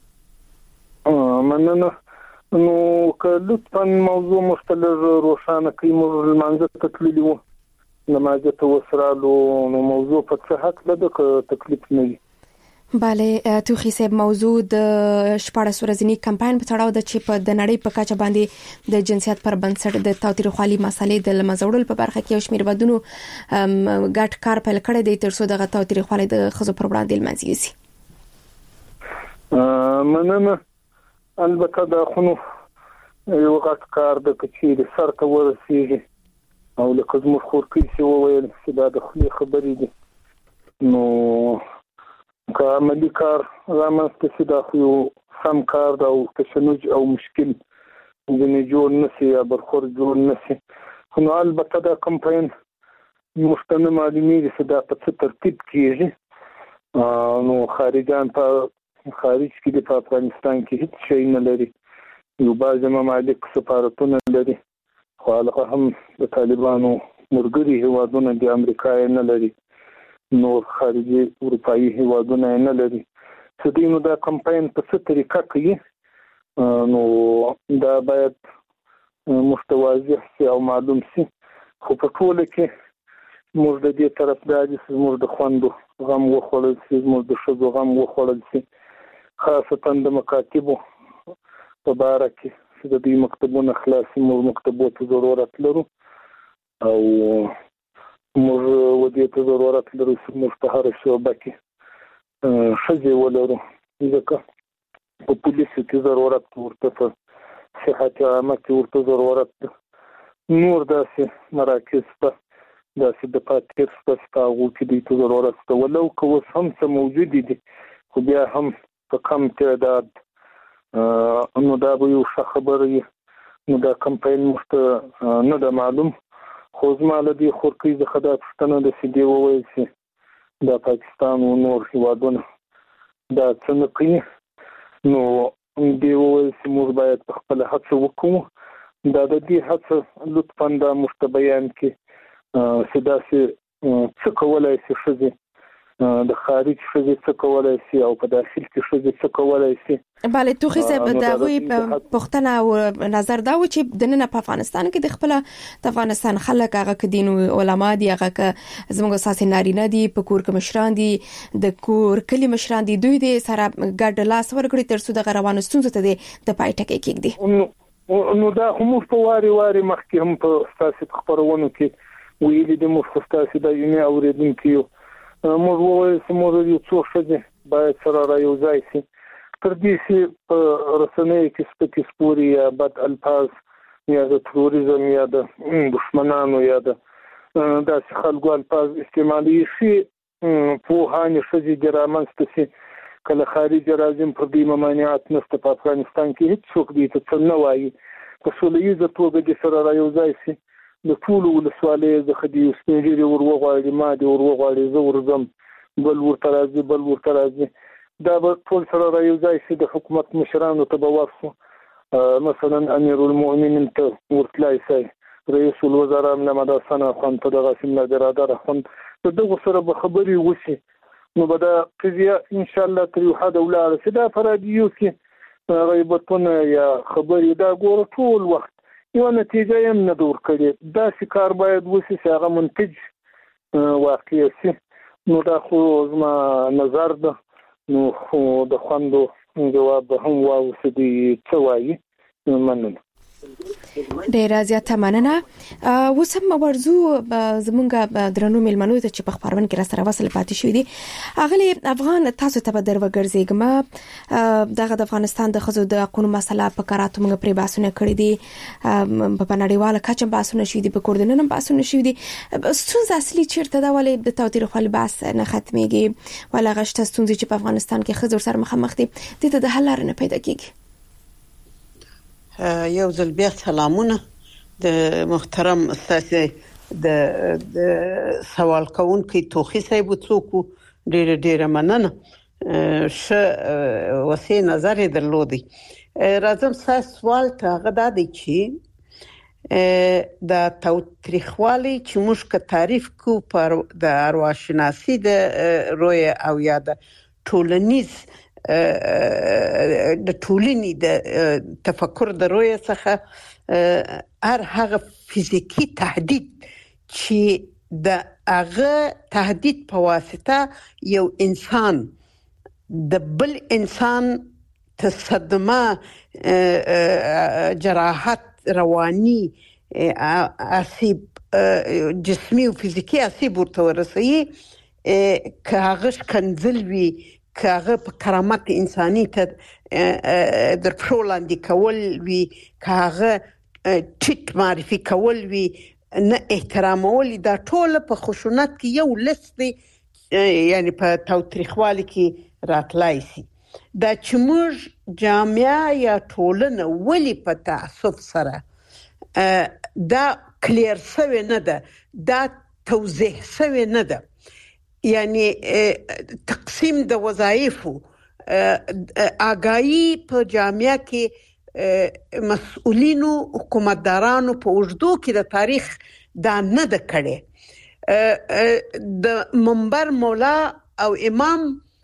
مننه نو کله موضوع مختلف روشانه کوي موږ المنځ ته تللی وو نمازه ته وسرالو نو موضوع په څه حق لده تکلیف نه وي bale توخی صاحب موضوع د شپږ ورځنی کمپاین په تړاو د چې په د نړۍ په کچه باندې د جنسیت پر بنسټ د تاوتریخوالي مسلې د لمزوړل په برخه کې یو شمېر ودونو ګټ کار پیل کړی دی ترڅو د تاوتریخوالي د خزو پر وړاندې لمنځي سي مننه البته دا خونو یو غټ کار د کچې د سر ته ورسیږي او لکه زموږ خور کې چې وویل چې دا د خلی خبرې دي نو که عملي کار رامنځته شي دا خو یو سم کار دا او تشنج او مشکل ځینې جوړ نه شي یا برخور جوړ نه شي خو نو البته دا کمپاین موږ ته نه معلومېږي چې دا په څه ترتیب کېږي نو خارجان په خارج کې د افغانستان کې هیڅ شی نه لري یو بعض ممالک سفارتونه لري خو هغه هم د طالبانو مرګري هیوادونه د امریکا نه لري نور خارجي اروپאי هیوادونه نه لري چې دوی نو دا کمپاین په څه طریقه کوي نو دا باید متوازی او معلوم شي خو په ټول کې موږ د دې طرفدار یو موږ د خوندو غم وخوړل شي موږ د شذو غم وخوړل شي خاصه د مکاتبو په باره کې چې د دې مکتبونو خلاصي موږ مکتبو ته ضرورت لرو او موږ ودې ته ضرورت لرو چې موږ په هر شعبه کې ښځې ولرو ځکه په پولیسو کې ضرورت ورته په صحت عامه کې ورته ضرورت نور داسې مراکز په داسې د پاتیر په ستاغو کې دې ته ضرورت ته ولو که اوس هم څه موجود دي خو بیا هم په کم تعداد نو دا به یو ښه خبره وي نو دا کمپاین موږ نه ده معلوم خو زما له دې خورکۍ څخه دا پوښتنه ده چې دې وویل چې دا پاکستان او نور هیوادونه دا څه نه کوي نو دې وویل چې موږ باید په خپله هڅه وکړو دا د دې هڅه لطفا دا موږ ته بیان کړي چې داسې څه کولی شي ښځې د خارج ښځې څه کولای شي او په داخل کې ښځې څه کولای شي bale توخی صاحب دا غوي پښتنه او نظر دا و چې د نن په افغانستان کې د خپل د افغانستان خلک هغه کدین علماء دي هغه زموږ اساسي نارینه دي په کور کې مشران دي د کور کلی مشران دي دوی د سره ګډ لاس ورګړي ترڅو د روانو ستونزو ته د پای ټکی کېږي نو دا هم په واري واري مخکې هم په اساسي خبرونو کې ویلي د مختصي د یمه اوریدونکو موږ وایو چې موږ یو څو ښځې باید سره رايوځای شي تر دې چې په رسنیو کې سپکې سپورې یا بد الفاظ یا د تروریزم یا د دښمنانو یا د داسې خلکو الفاظ استعمالي شي پوهانې ښځې د رامنځته شي کله خارج راځم پر دې ممانعات نشته په افغانستان کې هیڅ څوک دې ته څه نه وایي په سوله ییزه توګه د سره رايوځای شي د ټول ولسوالۍ د خدي سپینګری ور وغواړي ما دي ور وغواړي زه ورزم بل ورته راځي بل ورته راځي دا به ټول سره رايوځای شي د حکومت مشرانو ته به ورسو مثلا امیر المؤمنین ته ورتلای شي رئیس الوزرا محمد حسن خان په دغه سیمه برادر خان په دغه سره به خبري وشي نو به دا قضیه ان شاء الله تر یو حد ولاړ شي. دا فرادیو کې غیبتونه یا خبري دا ګور ټول وخت یو نتیجه یې نه دور کړي. دا کار باید وشي چې هغه منتج واقع شي. نو دا خو زما نظر ده. نو خو د خوندو جواب هم واوسه دي څه وایي. مننه. ډیر زیاته مننه. وسم ورزو زمونږ درنو ملمنو ته چې په خبرونه کې را سره وصل پاتې شوې دي اغلی افغان تاسو ته به درو ګرځېګم دغه د افغانستان د خزو د قانون مسله په کاراتو موږ پرې باسونه کړې دي په نړیواله کچه باسونه شوې دي په کوردینن باسونه شوې دي. ستونزه اصلي چیرته دا ولې د تاوتریخوالي بحث نه ختميږي ولا غشته ستونزې چې په افغانستان کې خزو سره مخامخ دي د ته د حل لارې نه پیدا کیږي. یو ځل بیا سلامونه د محترم استاد د سوال کوونکی توخی صاحب څوک ډیر ډیر مننه. ش وسې نظر درلودي. راځم سوال ته غدا دي چې د تاوتریخوالي چې موږ که تعریف کو پر د ارواحشناسي د روی او یا د ټولنیز د ټولنې د تفکر د روی څخه هر هغه فزیکی تهدید چې د هغه تهدید په واسطه یو انسان د بل انسان تصدمه جراحت رواني آسیب جسمی و فزیکی آسیب ورته ورسوي که هغه ښکنځل وي که هغه په کرامت انساني ته در پښو لاندې کول وي که هغه ټیټ معرفي کول وي نه احترامول دا ټول په خشونت کې یو لست دی یعنی په تاوتریخوالي کې راتلای شي. دا چې موږ جامعه یا ټولنه ولې په تعصب سره دا کلیر شوی نه ده دا توضیح شوی نه ده یعنی تقسیم د وظایفو آگاهی په جامعه کې مسؤلینو حکومتدارانو په وجدو کې د تاریخ دا نه د کړي. د منبر مولا او امام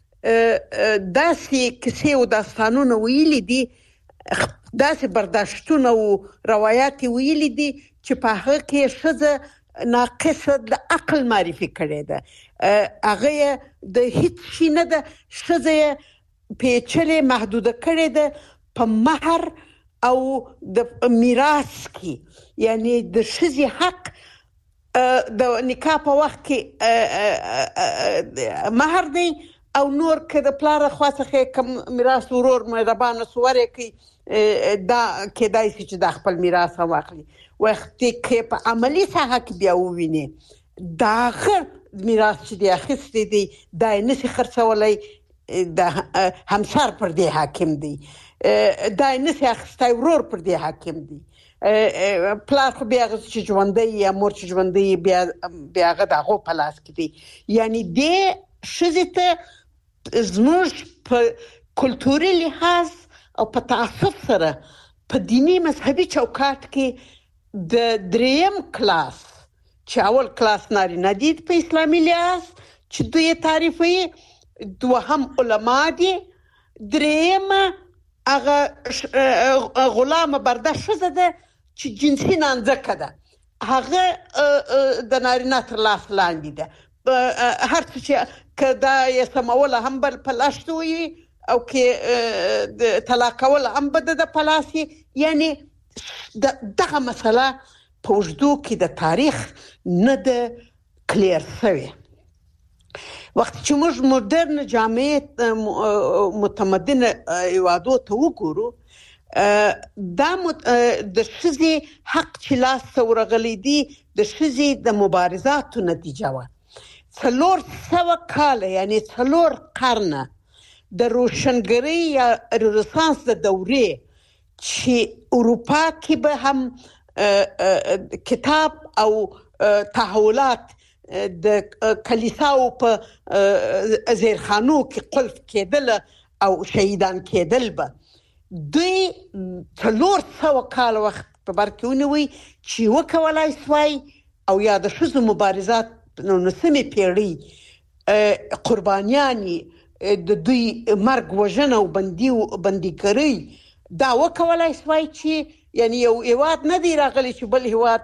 داسې کیسې او داستانونه ویلي دي داسې برداشتونه او روایت ویلي دي چې په هغه کې ښځه ناقصه د عقل معرفي کړي ده هغه د هیڅ شي نه ده ښځه پیچلې محدوده کړي ده په مہر او د میراث کې یعنی د ښځې حق د نکاح په وخت کې مہر دی او نور که د پلار خواڅخه کوم میراث ورور مهربانه سوره کوي دا کېدای شي چې د خپل میراث واخلي وخت کې په عملی ساحه کې بیا وویني دا غیر میراث چې دی اخیستی دی دا نشي خرڅولای د همسر پر دی حاکم دی دا نشي اخیستی ورور پر دی حاکم دی پلار خو بیا چې ژوندۍ یا مور چې ژوندۍ بیا بیا هغه دغه په لاس کې دی یعنی دې ښځې ته زموږ په کلتوري لحاظ او په تعصب سره په دینی مذهبي چوکاټ کې د دریم کلاس چې اول کلاس نارینه دي په اسلامي لحاظ چې دوی تعریفوي دوهم علما دي دریم هغه غلام برده ښځه ده چې جنسي نانځکه ده هغه د نارینه تر لاس لاندې ده هر څه چې که دا یې سموله هم بل په لاشت وي او که د طلاق کول هم به د په لاس یعنی دغه مسله په وجدو کې د تاریخ نه ده کلیر شوی. وخت چې موږ مدرن جامعه متمدن هیوادو ته وګورو دا د ښځې حق چې لاس ته ورغلی دي د ښځې د مبارزاتو نتیجه وه. څلور سوه کاله یعنی څلور قرنه د روشنګرۍ یا رنسانس د دورې چې اروپا کې به هم کتاب او تحولات د کلیساو په زیرخانو کې قلف کېدل او شهیدان کېدل به دوی څلور سوه کال وخت په بر کې ونوي چې وکولای سوای او یا د ښځو مبارزات نو نسمې پیړۍ قربانیانی د دوی مرګ وژنه او بندي بنديګرۍ دا وکولای سوای چې یعنی یو هیواد نه دی راغلی چې بل هیواد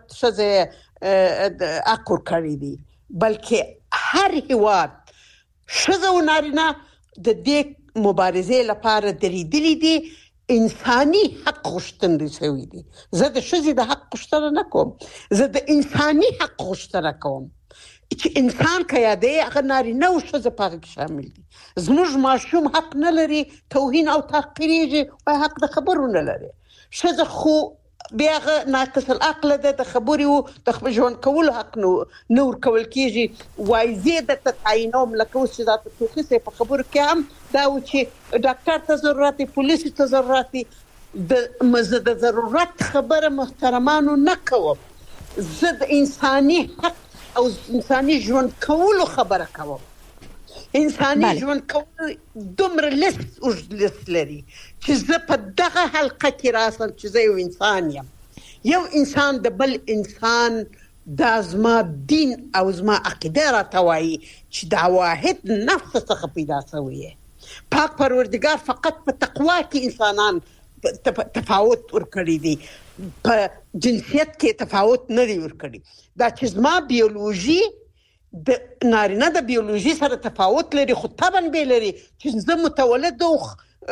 ښځه اکور کړی دی بلکې هر هیواد ښځه او نارینه د دې مبارزې لپاره درېدلي دي انساني حق غوښتنه شوی دی. زه د ښځې د حق غوښتنه نه کوم، زه د انساني حق غوښتنه کوم چې انسان که یادې هغه نارینه او ښځه په هغه کې شامل دي. زموږ ماشوم حق نه لري توهین او تحقیریږي او حق د خبرو نه لري. ښځه خو بیا هغه ناقص العقل ده، د خبرې او د خپل ژوند کولو حق نه ورکول کېږي. وایي زه درته تعینوم لکه اوس چې دا ټوخي صاحب په خبرو کې هم دا و چې ډاکټر ته ضرورت دی، پولیسو ته ضرورت دی. زه د ضرورت خبره محترمانو نه کوم، زه د انساني حق او انساني ژوند کولو خبره کوم. انساني ژوند کول دومره لست اوږد لست لري چې زه په دغه حلقه کې راسم چې زه یو انسان یم. یو انسان د بل انسان دا زما دین او زما عقیده راته وایي چې دا واحد نفس څخه پیدا شوی دی. پاک پروردګار فقط په تقوا کې انسانان تفاوت ورکړي دي، په جنسیت کې تفاوت نه دی ورکړي. دا چې زما بیولوژي د نارینه د بیولوژي سره تفاوت لري خو طبعا به لري چې زه متولد او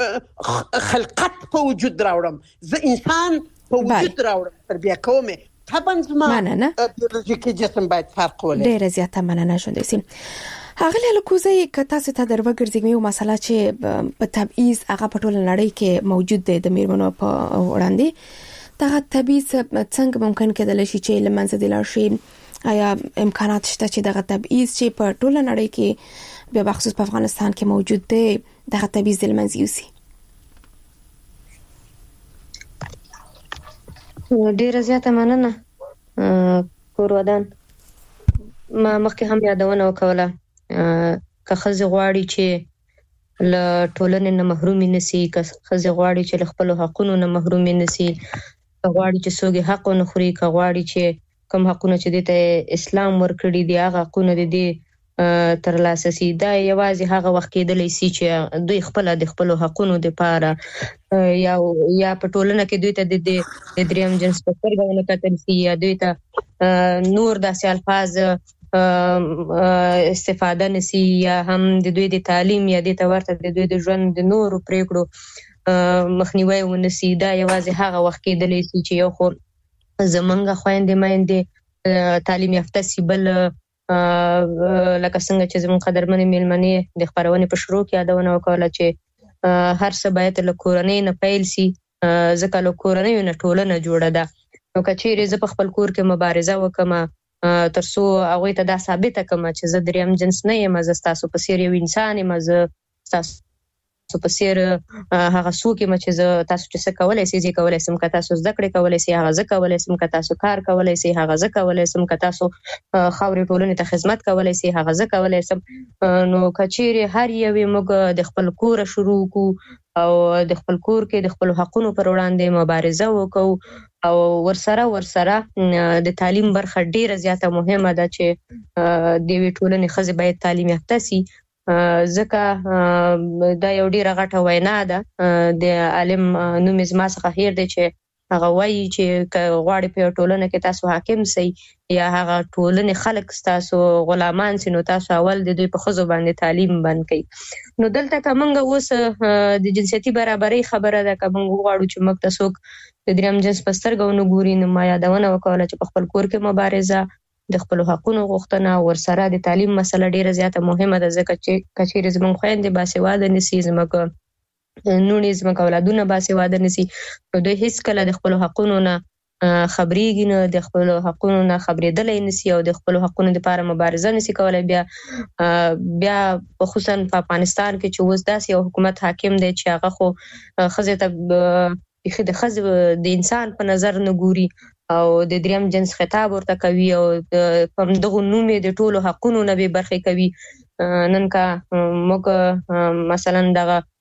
خلقت په وجود راوړم، زه انسان په وجود راوړم، تربیه کوم. طبعا زما بیولوژیکي جسم باید فرق ولري. ډېره زیاته مننه شوندې سي. هغه له کوزي کته څه ته دروګرځي یو مسله چې په تبعیض هغه په ټول نړۍ کې موجود دی د میرمنو په وړاندې. دا تبعیض څنګه ممکن کېدل شي چې لمنځه دي لاړ شي؟ آیا امکانات شته چې دغه تبعیض چې په ټوله نړۍ کې به بخصوص په افغانستان کې موجود دی دغه تبعیض د لمنځه یوسي؟ ډیره زیاته مننه کورودان. ما مخکې هم یادونه وکوله که ښځې غواړي چې له ټولنې نه محرومې نشي، که ښځې غواړي چې له خپلو حقونو نه محرومې نشي، که غواړي چې څوک حق ونه خوري، که غواړي چې کوم حقونه چې د اسلام ورکړي دي هغه حقونه د دې ترلاسه شي. دا یوازې هغه وخت کېدلی شي چې دوی خپل د خپل حقونو لپاره یا یا په ټولنه کې دوی ته د دریم جنس په سترګه ونه کتل شي، یا دوی ته نور داسې الفاظ استفاده نشي، یا هم د دوی د تعلیم یا د ورته د دوی د ژوند د نورو پریکړو مخنیوي ونشي. دا یوازې هغه وخت کېدلی شي چې یو خو زمونږ خويندې مېندې تعلیم یافته سي، بل لکه څنګه چې زموږ قدرمنې میلمنې د خبرونې په شروع کې یادونه وکړه چې هر څه باید له کورنۍ نه پیل سي، ځکه له کورنۍ نه ټولنه جوړه ده. نو که چیرې زه په خپل کور کې مبارزه وکم ترڅو هغه ته دا ثابته کړم چې زه دریم جنس نه یم، زه تاسو په څیر یو انسان یم، زه تاسو په څیر هغه څوک یم چې زه تاسو چې څه کولای شئ زه کولای شم، که تاسو زده کړې کولای شئ هغه زه کولای شم، که تاسو کار کولای شئ هغه زه کولای شم، که تاسو خاورې ټولنې ته خدمت کولای شئ هغه زه کولای شم. نو که چیرې هر یو موږ د خپل کور شروع کو او د خپل کور کې د خپل حقونو پر وړاندې مبارزه وکړو او ورسره ورسره د تعلیم برخه ډیره زیاته مهمه ده چې د وی ټولنې ښځې باید تعلیم یافته شي، ځکه دا یو ډیره غټه وینا ده د عالم نوم زما څخه هیر دی چې هغه وایي چې غواړي په ټولنه کې تاسو حاکم سئ یا هغه ټولنې خلک تاسو غلامان سي، نو تاسو اول د دوی په ښځو باندې تعلیم بند کړئ. نو دلته که موږ اوس د جنسیتي برابرۍ خبره ده، که موږ غواړو چې موږ ته څوک د دریم جنس په سترګه ونه ګوري، نو ما یادونه وکړه چې په خپل کور کې مبارزه، د خپل حقونو غوښتنه، ورسره د تعلیم مسله ډیره زیاته مهمه ده، ځکه چې کچېرې زموږ خویندې باسواده نشي، زموږ نونې زموږ اولادونه باسواده نشي، نو دوی هیڅکله د خپل حقونو نه خبرېږي نه، د خپل حقونو نه خبرېدلی نشي او د خپل حقونو لپاره مبارزه نشي کولی. بیا بیا خصوصا په افغانستان کې چې اوس داسې یو حکومت حاکم دی چې هغه خو ښځې ته بیخي د ښځې د انسان په نظر نه ګوري او د دریم جنس خطاب ورته کوي او په دغه نوم د ټولو حقونو نه به برخې کوي. نن که موږ مثلا دغه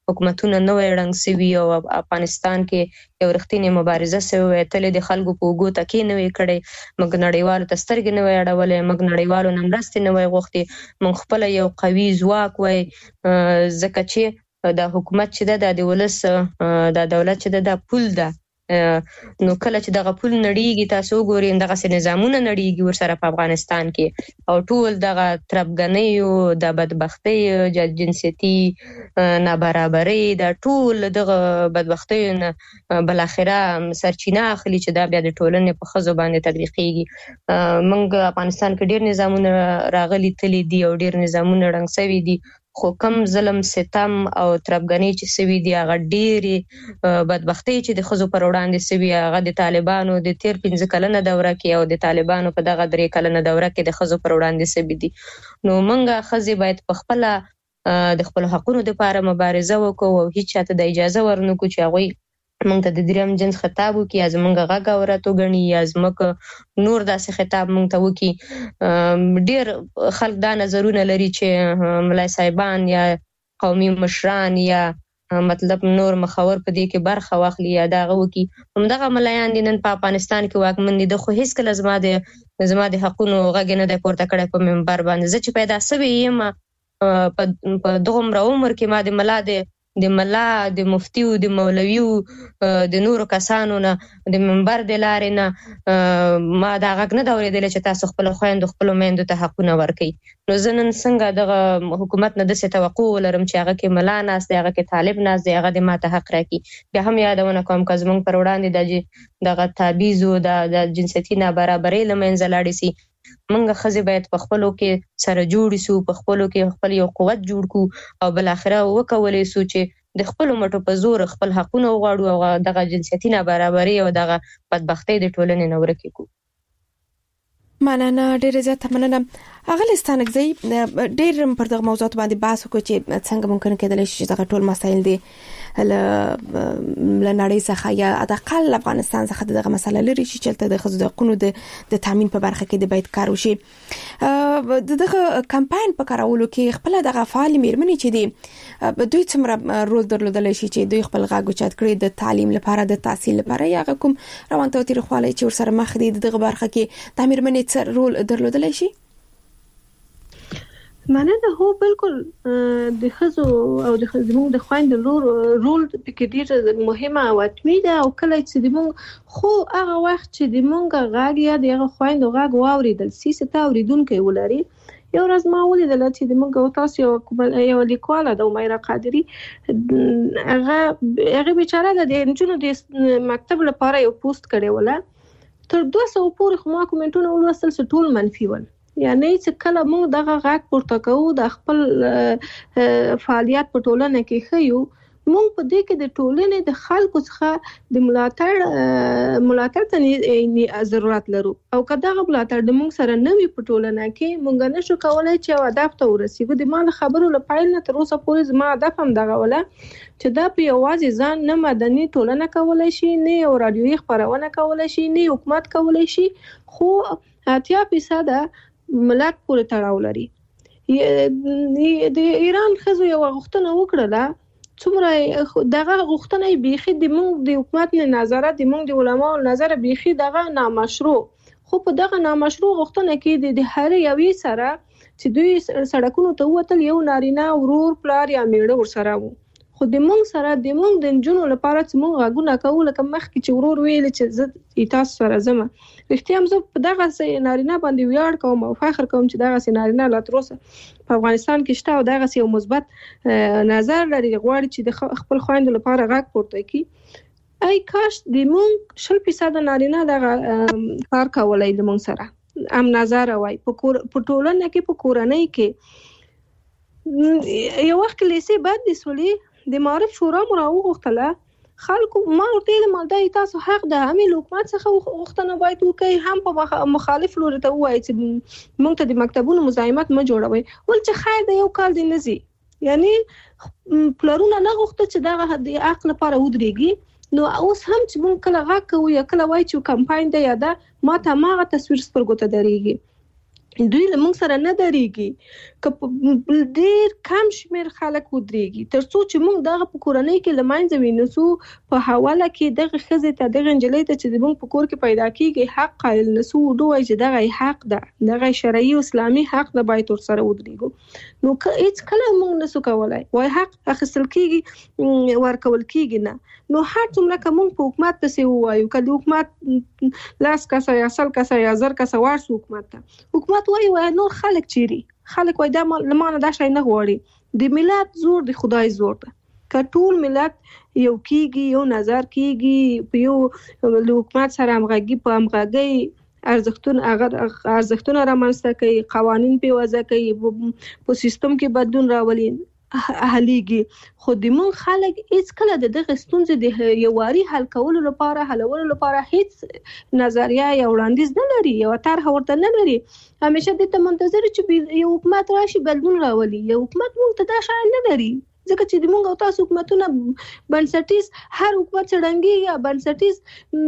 حکومتونه نوې رنګ سوي او افغانستان کې یو رښتینی مبارزه سوي تل د خلکو په وګو تکي نوې کړي موږ نړیوالو تسترګې نوې اړولې موږ نړیوالو نمرستې نوې غوښتي موږ خپل یو قوي ځواک وای ځکه چې د حکومت چې د د ولس د دولت چې د پول ده نو کله چې دغه پول نړیږي تاسو ګورئ دغه سه نظامونه نړیږي ورسره په افغانستان کې او ټول دغه تربګنۍ د بدبختی د جنسيتي نابرابرۍ د ټول دغه بدبختی بل اخره سرچینه اخلي چې دا بیا د ټولنې په خزو باندې تطبیقيږي موږ افغانستان کې ډیر نظامونه راغلي تللی دي او ډیر نظامونه رنګ سوي دي خو کم ظلم ستم او تربګنۍ چې سوي دي هغه ډېری بدبختۍ چې د خزو پر وړاندې سوي هغه د طالبانو د تیر پنځه کلنه دوره کې او د طالبانو په دغه درې کلنه دوره کې د خزو پر وړاندې سوي دي نو موږ خزي باید په خپل د خپل حقونو لپاره مبارزه وکړو او هیڅ چاته د اجازه ورنکو چې هغه موږ ته د دریم جنس خطاب وکي از موږ غږ اوراتو غني از موږ نور داسې خطاب موږ ته وکي ډیر خلک دا نظرونه لري چې ملای صاحبان یا قومي مشران یا مطلب نور مخاور په دې کې برخه واخلي یا دا وکي همدغه ملایان دي نن په افغانستان کې واکمن دي خو هیڅ کله زما د زما د حقونو غږ نه د پورته کړه په منبر باندې زه چې پیدا سوي یم په دغه عمر کې ما د ملا د د ملا د مفتي او د مولوي د نورو کسانو نه د منبر د لارې نه ما دا غږ نه دا اورېدل چې تاسو خپل خويندو خپل میندو ته حقونه ورکړي نو زنن څنګه دغه حکومت نه د څه توقع لرم چې هغه کې ملا ناس دی هغه کې طالب ناس دی هغه د ماته حق راکړي بیا هم یادونه کوم که زمونږ پر وړاندې د دغه تعبیز او د جنسيتي نابرابرۍ لمنځه لاړ شي موږ خزي باید په خپلو کې سره جوړ شو په خپلو کې خپل یو قوت جوړ کو او بل اخره وکولې سو چې د خپل مټو په زور خپل حقونه وغواړو او دغه جنسيتي نابرابرۍ او دغه بدبختۍ د ټولنې نور کې کو مننه ډیره زیاته مننه اغلی ستانګزی ډیر پر دغه موضوعات باندې بحث وکړو چې څنګه ممکن کېدلی شي چې دغه ټول مسایل دي ل نړۍ څخه یا د اقل افغانستان څخه دغه مسله لري چې چلته د خزو د قانون د د تامین په برخه کې د باید کار وشي دغه کمپاین په کارولو کې خپل دغه فعال میرمنې چې دي دوی څومره رول درلودل شي چې دوی خپل غږ اوچت کړي د تعلیم لپاره د تحصیل لپاره یا کوم روان توتیر خواله چې ورسره مخ دي دغه برخه کې د میرمنې څه رول درلودل شي مننه هو بالکل د خزو او د زموږ د خويند لور رول پکې ډیر مهمه او اتمی ده او کله چې د موږ خو هغه وخت چې د موږ غاګ یا د خويند غاګ واوریدل سیسه تا اوریدونکو ولري یو ورځ ما ولیدل چې د موږ تاسو یو یو لیکواله د عمره قادری هغه هغه بیچاره د انجونو د مکتب لپاره یو پوسټ کړی ولا تر دوه سوه پورې خو ما کومنټونه ولوستل چې ټول منفي ول یعنی چې کله موږ دغه غاک پورته کوو د خپل فعالیت په ټولنه کې خيو موږ په دې کې د ټولنې د خلکو څخه د ملاتړ ملاتړ ته ضرورت لرو او کله دغه ملاتړ د موږ سره نوي په ټولنه کې موږ نشو کولای چې هدف ته ورسیږو د مال خبرو لپاره نه تر اوسه پورې زما هدف هم دغه ولا چې دا په یوازې ځان نه مدني ټولنه کولای شي نه او رادیوي خبرونه کولای شي نه حکومت کولای شي خو اتیا فیصد ملت پورې تړاو لري د ایران خزو یو غوښتنه وکړه څومره دغه غوښتنه بيخي د موږ د حکومت نه نظارت د موږ د علماو نظر بيخي دغه نامشروع خو په دغه نامشروع غوښتنه کې د هر یوې سره چې دوی سړکونو ته وتل یو نارینه ورور پلار یا میړه ورسره وو خو د موږ سره د موږ د جنونو لپاره چې موږ غوونه کوو لکه مخکې چې ورور ویل چې زه تاسو سره زما رښتیا هم زه په دغه سي نارینه باندې ویاړ کوم او فخر کوم چې دغه سي نارینه لا تر اوسه په افغانستان کې شته او دغه سي مثبت نظر لري غواړي چې د خپل خويندو لپاره غږ پورته کړي اي کاش د موږ شل فیصد نارینه دغه کار کولای د موږ سره ام نظر وای په ټولنه کې په کورنۍ کې یو وخت لیسي بعد د سولې د معرف شورا مراو غوښتله خلکو ما ورته د مالدای تاسو حق د عامل حکومت څخه غوښتنه باید وکړي هم په مخالف لوري ته وایي چې موږ ته د مکتبونو مزاحمت ما جوړوي ول چې خیر د یو کال دی نزي یعنی پلرونه نه غوښته چې دا د عقل لپاره ودرېږي نو اوس هم چې موږ کله غاک کوو یا کله وایي چې کمپاین دی یا دا ما ته ماغه تصویر سپرګو ته درېږي دوی له موږ سره نه درېږي که ډیر کم شمیر خلک ودرېږي ترڅو چې موږ دغه په کورنۍ کې لمانځو وینسو په حواله کې دغه خزه ته دغه انجلۍ ته چې موږ په کور کې پیدا کیږي حق قائل نسو دوی چې دغه حق ده دغه شرعي او اسلامي حق د باید تر سره ودرېږو نو که هیڅ کله موږ نسو کولای وای حق اخیستل کیږي ورکول کیږي نه نو هر څومره کوم په حکومت پسې وایو کله حکومت لاس کاسه یا سل کاسه یا زر کاسه ورسو حکومت ته حکومت وایي وای نور خلک چیري خلک وای دا لمانه دا شي نه غواړي د ملت زور د خدای زور ده که ټول ملت یو کیږي یو نظر کیږي په یو حکومت سره همغږي په همغږي ارزښتونه اگر ارزښتونه رامنځته کوي قوانين په وضع کوي په سیستم کې بدلون راولي اهليږي خو د مون خلک هیڅ کله د دغه ستونزې د یواري حل کولو لپاره حلولو لپاره هیڅ نظریه یا وړاندیز نه لري یو طرح ورته نه لري همیشه د ته منتظر چې یو حکومت راشي بدلون راولي یو حکومت مونږ ته دا شای نه لري ځکه چې د مونږ او تاسو حکومتونه بنسټیز هر حکومت څنګه یا بنسټیز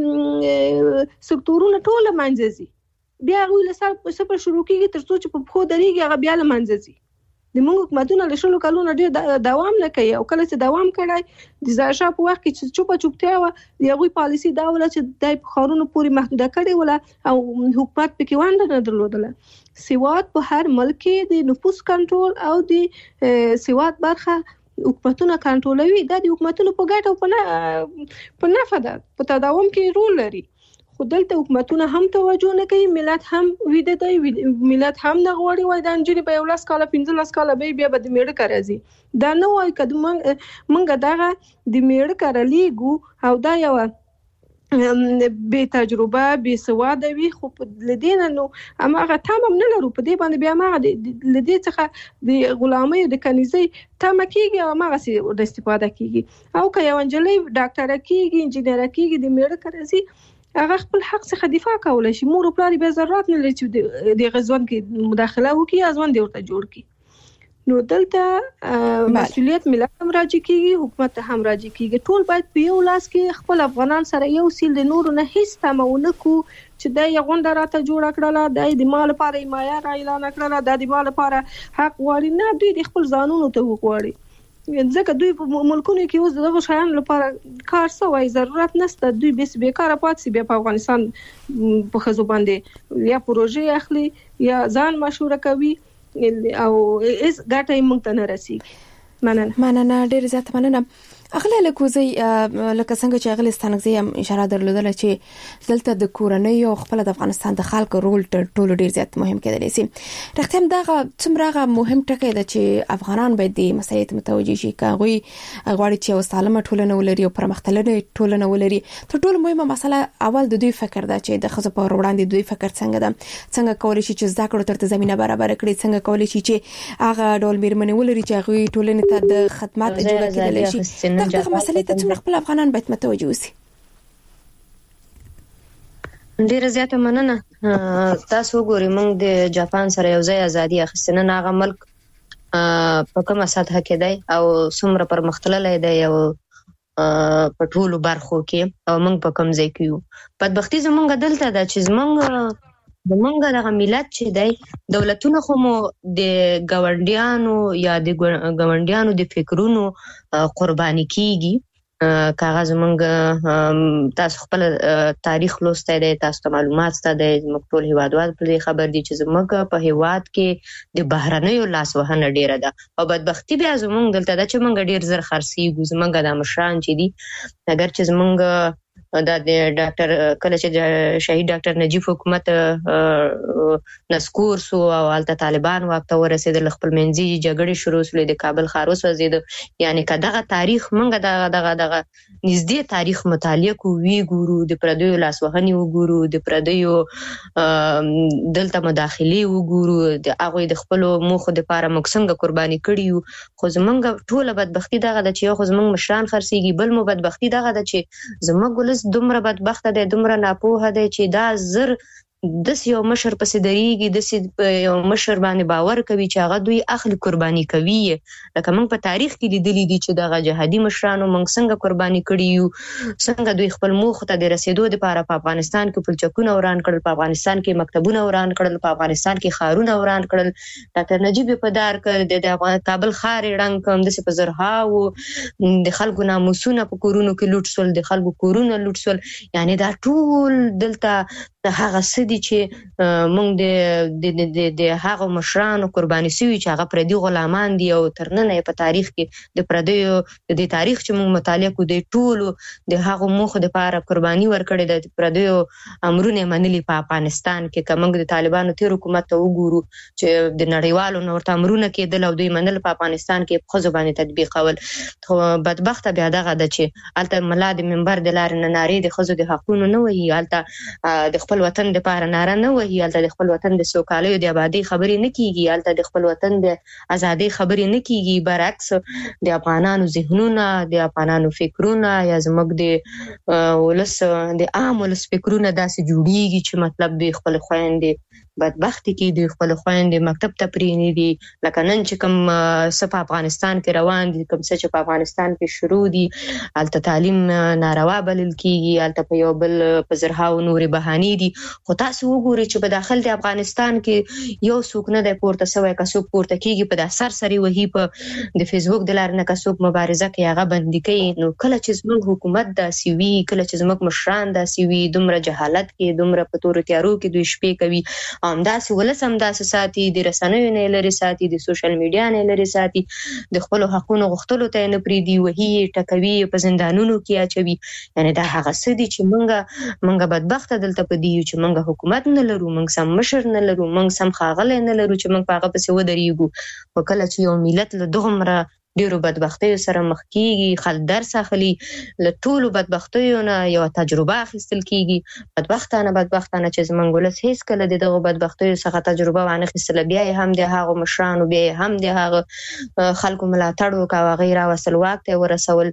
سکتورونه ټول منځزي بیا غوښله سره سفر شروع کیږي ترڅو چې په خو درېږي هغه بیا منځزي د موږ حکومتونه له شلو کلونو ډېر دوام نه کوي او کله چې دوام کړای د ځایشا په وخت کې چې چوپه چوپتیا و د هغوی پالیسي دا ولا چې د خارونو پوری محدوده کړي ولا او حکومت پکې وانده نه درلودله سیواد په هر ملک کې د نفوس کنټرول او د سیواد برخه حکومتونه کنټرولوي دا د حکومتونو په ګټه او په په نفع ده په تداوم کې رول لري خو دلته حکومتونه هم توجه نه کوي ملت هم ویده دی ملت هم نه غواړي وای دا انجنیر په یو لاس کاله پنځه لاس کاله به بیا به د میړه کارځي دا نه وای کده مونږ دغه د میړه کارلیګو او دا یو به تجربه به سواد وي خو لدین نو امغه تمام نه لرو په دې باندې بیا ما لدې څخه د غلامۍ د کنيزي تم کیږي او ما غسي د استفاده کیږي او که یو انجلۍ ډاکټر کیږي انجنیر کیږي د میړه کارځي هغه خپل حق څخه دفاع کولای شي مور او پلار به ضرورت نه لري چې د غزوان کې مداخله وکړي ازوان دی ورته جوړ کړي نو دلته مسؤلیت ملت هم راځي کیږي حکومت هم راځي کیږي ټول باید په یو لاس کې خپل افغانان سره یو سیل د نور نه هیڅ تمونه کو چې د یو غونډه راته جوړ کړله د مال لپاره حمایه را اعلان کړله د مال لپاره حق وړي نه دوی د خپل ځانونو ته وغواړي ځکه دوی په ملکونو کې اوس دغه شیان لپاره کار سوی ضرورت نشته دوی بیس بیکاره پاتې بیا په افغانستان په خزو باندې یا پروژې اخلي یا ځان مشوره کوي او اس ګټه یې مونږ ته نه رسیږي مننه مننه ډېر زیات مننه اغله لکوزي لکه څنګه چې اغله ستانګزي هم اشاره درلودله چې دلته د کورنۍ او خپل د افغانستان د خلکو رول ټول ډیر زیات مهم کېدلی سي رښتیا هم دا څومره مهم ټکی دی چې افغانان باید د مسایت متوجي شي کاغوي غواړي چې وسالمه ټولنه ولري او پرمختللې ټولنه ولري تر ټولو مهمه مسله اول د دوی فکر ده چې د خزو په وړاندې دوی فکر څنګه ده څنګه کولای شي چې زده کړو تر زمينه برابر کړي څنګه کولای شي چې هغه ډول میرمنې ولري چې هغه ټولنې ته د خدمات جوړ کړي شي دغه مسلې ته څومره خپل افغانان باید متوجه وي ډیره زیاته مننه تاسو ګورئ موږ د جاپان سره یو ځای ازادي اخیستنه هغه ملک په کومه سطح کې دی او څومره پرمختللی دی او په ټولو برخو کې او موږ په کوم ځای کې یو بدبختي زموږ دلته ده چې زموږ د منګه دغه ملت چې دی دولتونه خو مو د ګاونډیانو یا د ګاونډیانو د فکرونو قرباني کیږي کاغذ منګه تاسو خپل تاریخ لوستای دی تاسو ته معلومات ستاسو د مکتول هیوادوال په خبر دي چې زموږ په هیواد کې د بهرنیو لاس وهنه ډیره ده او بدبختی بیا زموږ دلته ده چې موږ ډیر زر خرسيږو زموږ د مشران چې دي اگر چې زموږ دا د ډاکټر کله چې شهید ډاکټر نجیب حکومت نسکور سو او الته طالبان وخت ورسېدل خپل منځي جګړې شروع شولې د کابل ښار وسوځید یعنی کداغه تاریخ منګه دغه دغه دغه نږدې تاریخ مطالعه کو وی ګورو د پردیو لاسوهنی وګورو د پردیو دلته مداخلي وګورو د هغه د خپل موخو د لپاره مکسنګ قرباني کړیو خو زمونږ ټوله بدبختی دغه د چې خو زمونږ مشران خرسيږي بل مو بدبختی دغه د چې زمونږ دومره بدبخت دی دومره ناپوهه دی چې دا زر د یو مشر پسې دریږي، د یو مشر باندې باور کوي چې هغه دوی اخلي قرباني کوي. لکه موږ په تاریخ کې لیدلي دي چې دغه جهادي مشرانو موږ څنګه قرباني کړي یو، څنګه دوی خپل موخ ته د رسیدو لپاره په افغانستان کې پلچکونه وران کړل، په افغانستان کې مکتبونه وران کړل، په افغانستان کې ښارونه وران کړل. ډاکټر نجیب په دار کړ د افغان کابل ښار رنګ کوم د په زرهاو د خلکو ناموسونه په کورونو کې لوټ شول، د خلکو کورونه لوټ شول. یعنی دا ټول دلته د هغه سدي چې موږ د د د هغه مشرانو قرباني شوي چې هغه پردي غلامان دي او تر نن په تاریخ کې د پردیو د تاریخ چې موږ مطالعه کوو د ټولو د هغه موخ د لپاره قرباني ورکړي د پردیو امرونه منلي په افغانستان کې. کوم د طالبانو تیر حکومت ته وګورو چې د نړیوالو نورته امرونه کېدل او دوی منل په افغانستان کې په ځبانه تطبیقول. خو بدبخته بیا دغه د چې الته ملا د منبر د لارې نه ناری د خزو د حقونو نه وایي، الته د خپل وطن د لپاره ناره نه وایي، الته د خپل وطن د سوکالۍ او د آبادی خبرې نه کیږي، الته د خپل وطن د ازادۍ خبرې نه کیږي. برعکس د افغانانو ذهنونه، د افغانانو فکرونه یا زموږ د ولس د عام ولس فکرونه داسې جوړیږي چې مطلب دوی خپل خويندې بدبختی کې دوی خپل خويندې مکتب ته پرېنې دي. لکه نن چې کوم څه په افغانستان کې روان دي، کوم څه چې په افغانستان کې شروع دي، الته تعلیم ناروا بلل کیږي، الته په یو بل په زرهاو نورې بهانې دي. خو تاسو وګورئ چې په داخل د افغانستان کې یو څوک نه دی پورته سوی، که څوک پورته کیږي په د سرسري وهي په د فیسبوک د لارې نه که څوک مبارزه کوي هغه بندي کوي. نو کله چې زموږ حکومت داسې وي، کله چې زموږ مشران داسې وي، دومره جهالت کې، دومره په تورو تیارو کې دوی شپې کوي، همداسې ولس همداسې ساتي، د رسنیو نه لري ساتي، د سوشل میډیا نه لري ساتي، د خپل حقونو غوښتلو ته نه پریدي، وهي ټکوي، په زندانونو کې اچوي. یعنی دا هغه څه دي چې مونږه مونږه بدبخته دلته په دی چې مونږه حکومت نه لرو، مونږ سم مشر نه لرو، مونږ سم خاغله نه لرو چې مونږ په هغه پسې ودرېږو. خو کله چې یو ملت له دغمره ډیرو بدبختیو سره مخ کیږي، خلک درس اخلي، له ټولو بدبختیو نه یو تجربه اخیستل کیږي. بدبختانه بدبختانه چې زمونږ ولس هیڅ کله د دغه بدبختیو څخه تجربه وانه اخیستله، بیا هم د هغه مشرانو، بیا هم د هغه خلکو ملاتړ وکاو، غیر وسل واک ته ورسول،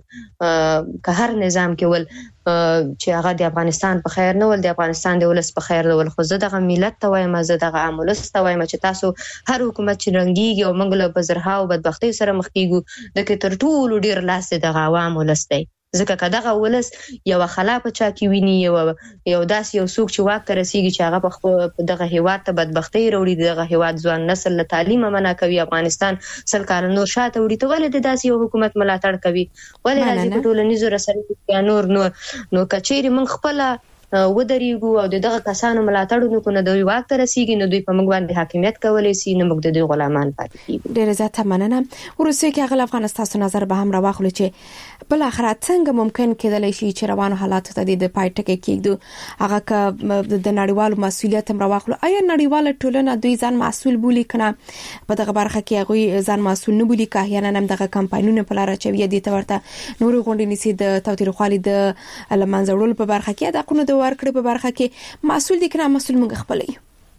که هر نظام کې ول چې هغه د افغانستان په خیر نه ول، د افغانستان د ولس په خیر نه ول. خو زه دغه ملت ته وایم، زه دغه عام ولس ته وایم چې تاسو هر حکومت چې رنګيږي او موږ له بزرهاو بدبختۍ سره مخ کیږو، د کې تر ټولو ډیر لاس د عوام ولس دی. ځکه که دغه ولس یو خلا په چا کې ویني، یو یو داس یو څوک چې واک ته رسیږي چې هغه په دغه هیواد ته بدبختۍ وروړي، دغه هیواد ځوان نسل له تعلیم منع کوي، افغانستان سل کال نور شاته وړي، ته ولې د داسې یو حکومت ملاتړ کوي؟ ولې راځي په ټولنیزو رسنیو نور نور نو کچېری من خپل ودرېږو او دغه کسانو ملاتړ نو کنه دوی واک ته رسیږي، نو دوی په موږ باندې حاکمیت کولای شي، نو موږ د دوی غلامان پاتې کیږو. ډېر زیاته مننه. ورسې کې هغه افغانستان ستاسو نظر به هم راوخلو چې بل اخر څنګه ممکن کېدلی شي چې روانو حالات ته د پای ټکی کېږدو، هغه ک د نړیوالو مسولیت هم راوخلو. آیا نړیواله ټولنه دوی ځان مسؤل بولي کنه په دغه برخه کې هغه ځان مسؤل نه بولي، که احیانا هم دغه کمپاینونه په لار چوي دي ته ورته نور غونډې نسی د توتیرخوالي د لمنځوړلو په برخه کې د قانون د ورکړې په برخه کې مسؤل دي کنه مسؤل موږ خپلې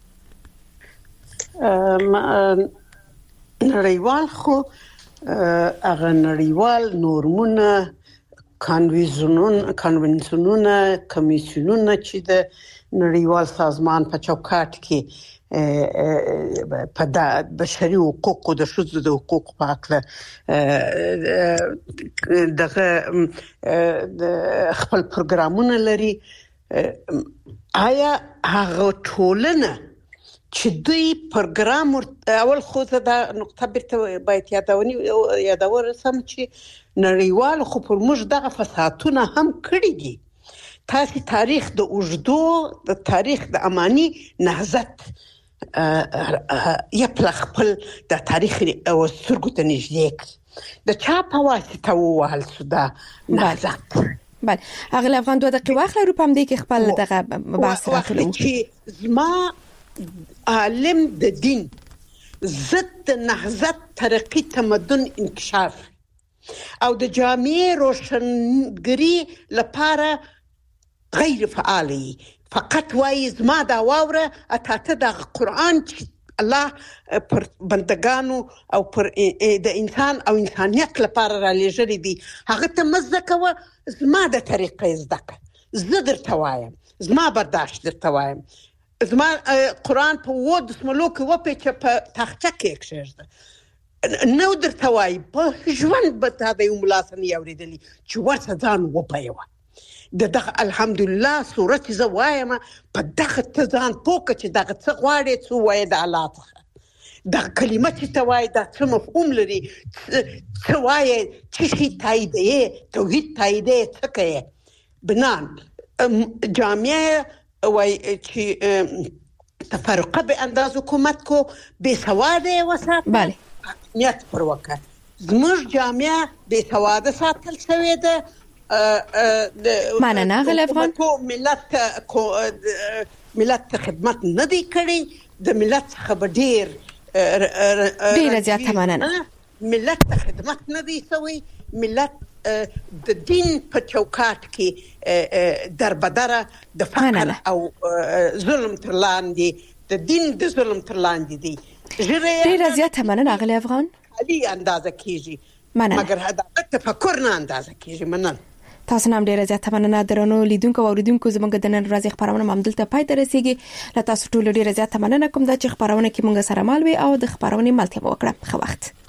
نړیوال خو هغه نړیوال نورمونه، کانوینسیونونه کانوینسیونونه کمیسیونونه چې د نړیوال سازمان په چوکاټ کې په د بشري حقوقو د ښځو د حقوقو په اړه دغه خپل پروګرامونه لري. آیا هغه ټولنه چې دوی پروګرام اول خو دا نقطه بیرته باید یادونی یادور سم چې نړیوال خو پر موږ دغه فسادونه هم کړی دي. تاسو تاریخ د اوږدو د تاریخ د امانی نهضت یا خپل د تاریخ او سترګو ته نږدې کړ، د چا په واسطه ووهل شو دا نهضت. بله هغه افغان دوه دقیقې واخلې رو پم دی کې خپل دغه بحث راخلو چې زما عالم د دین ضد نهضت ترقی تمدن انکشاف او د جامعه روشنګری لپاره غیر فعالی فقط وای زما دا واوره اته د قرآن الله پر بندگانو او پر د انسان او انسانیت لپاره را لېږلي دي، هغه ته مزه کوه، زما د طریقې زده کړه، زه درته وایم، زما برداشت درته وایم. زما قرآن په و د سملو کې و په چې په تخته کې کښېږده نو درته وایي په ژوند به تا د یو ملا سنې اورېدلي چې ورته ځان وپیوه د دغه الحمدلله صورت زه وایم په دغه ته ځان پوه کړه چې دغه څه غواړې څه ووایې د الله څخه دغه کلمه چې ته وایې دا څه مفهوم لري څه وایې څه شي تاییدوې توحید تاییدوې څه کوې بنان جامعه وایي چې تفرقه به انداز حکومت کو بېسواده یې وساتل بله حاکمیت پر وکړه زموږ جامعه بېسواده ساتل شوې ده مننه غل افغان ملت ملت خدمت نه دی کړی د ملت څخه به ډیر ډیر زیاته مننه ملت خدمت نه دی سوی ملت د دین په چوکاټ کې دربدره د فقر او ظلم تر لاندې د دین د ظلم تر لاندې دی ډیر زیاته مننه غل افغان علي اندازه کیږي مننه مګر هدا تفکر نه اندازه کیږي مننه تاسو نام ډیره زیاته مننه درنو لیدونکو او اوریدونکو زموږ د نن ورځې خبرونه ممدلته پای ته رسیدي له تاسو ټول ډیره زیاته مننه کوم دا چې خبرونه کې مونږ سره مال وي او د خبرونه ملتیا وکړه خو وخت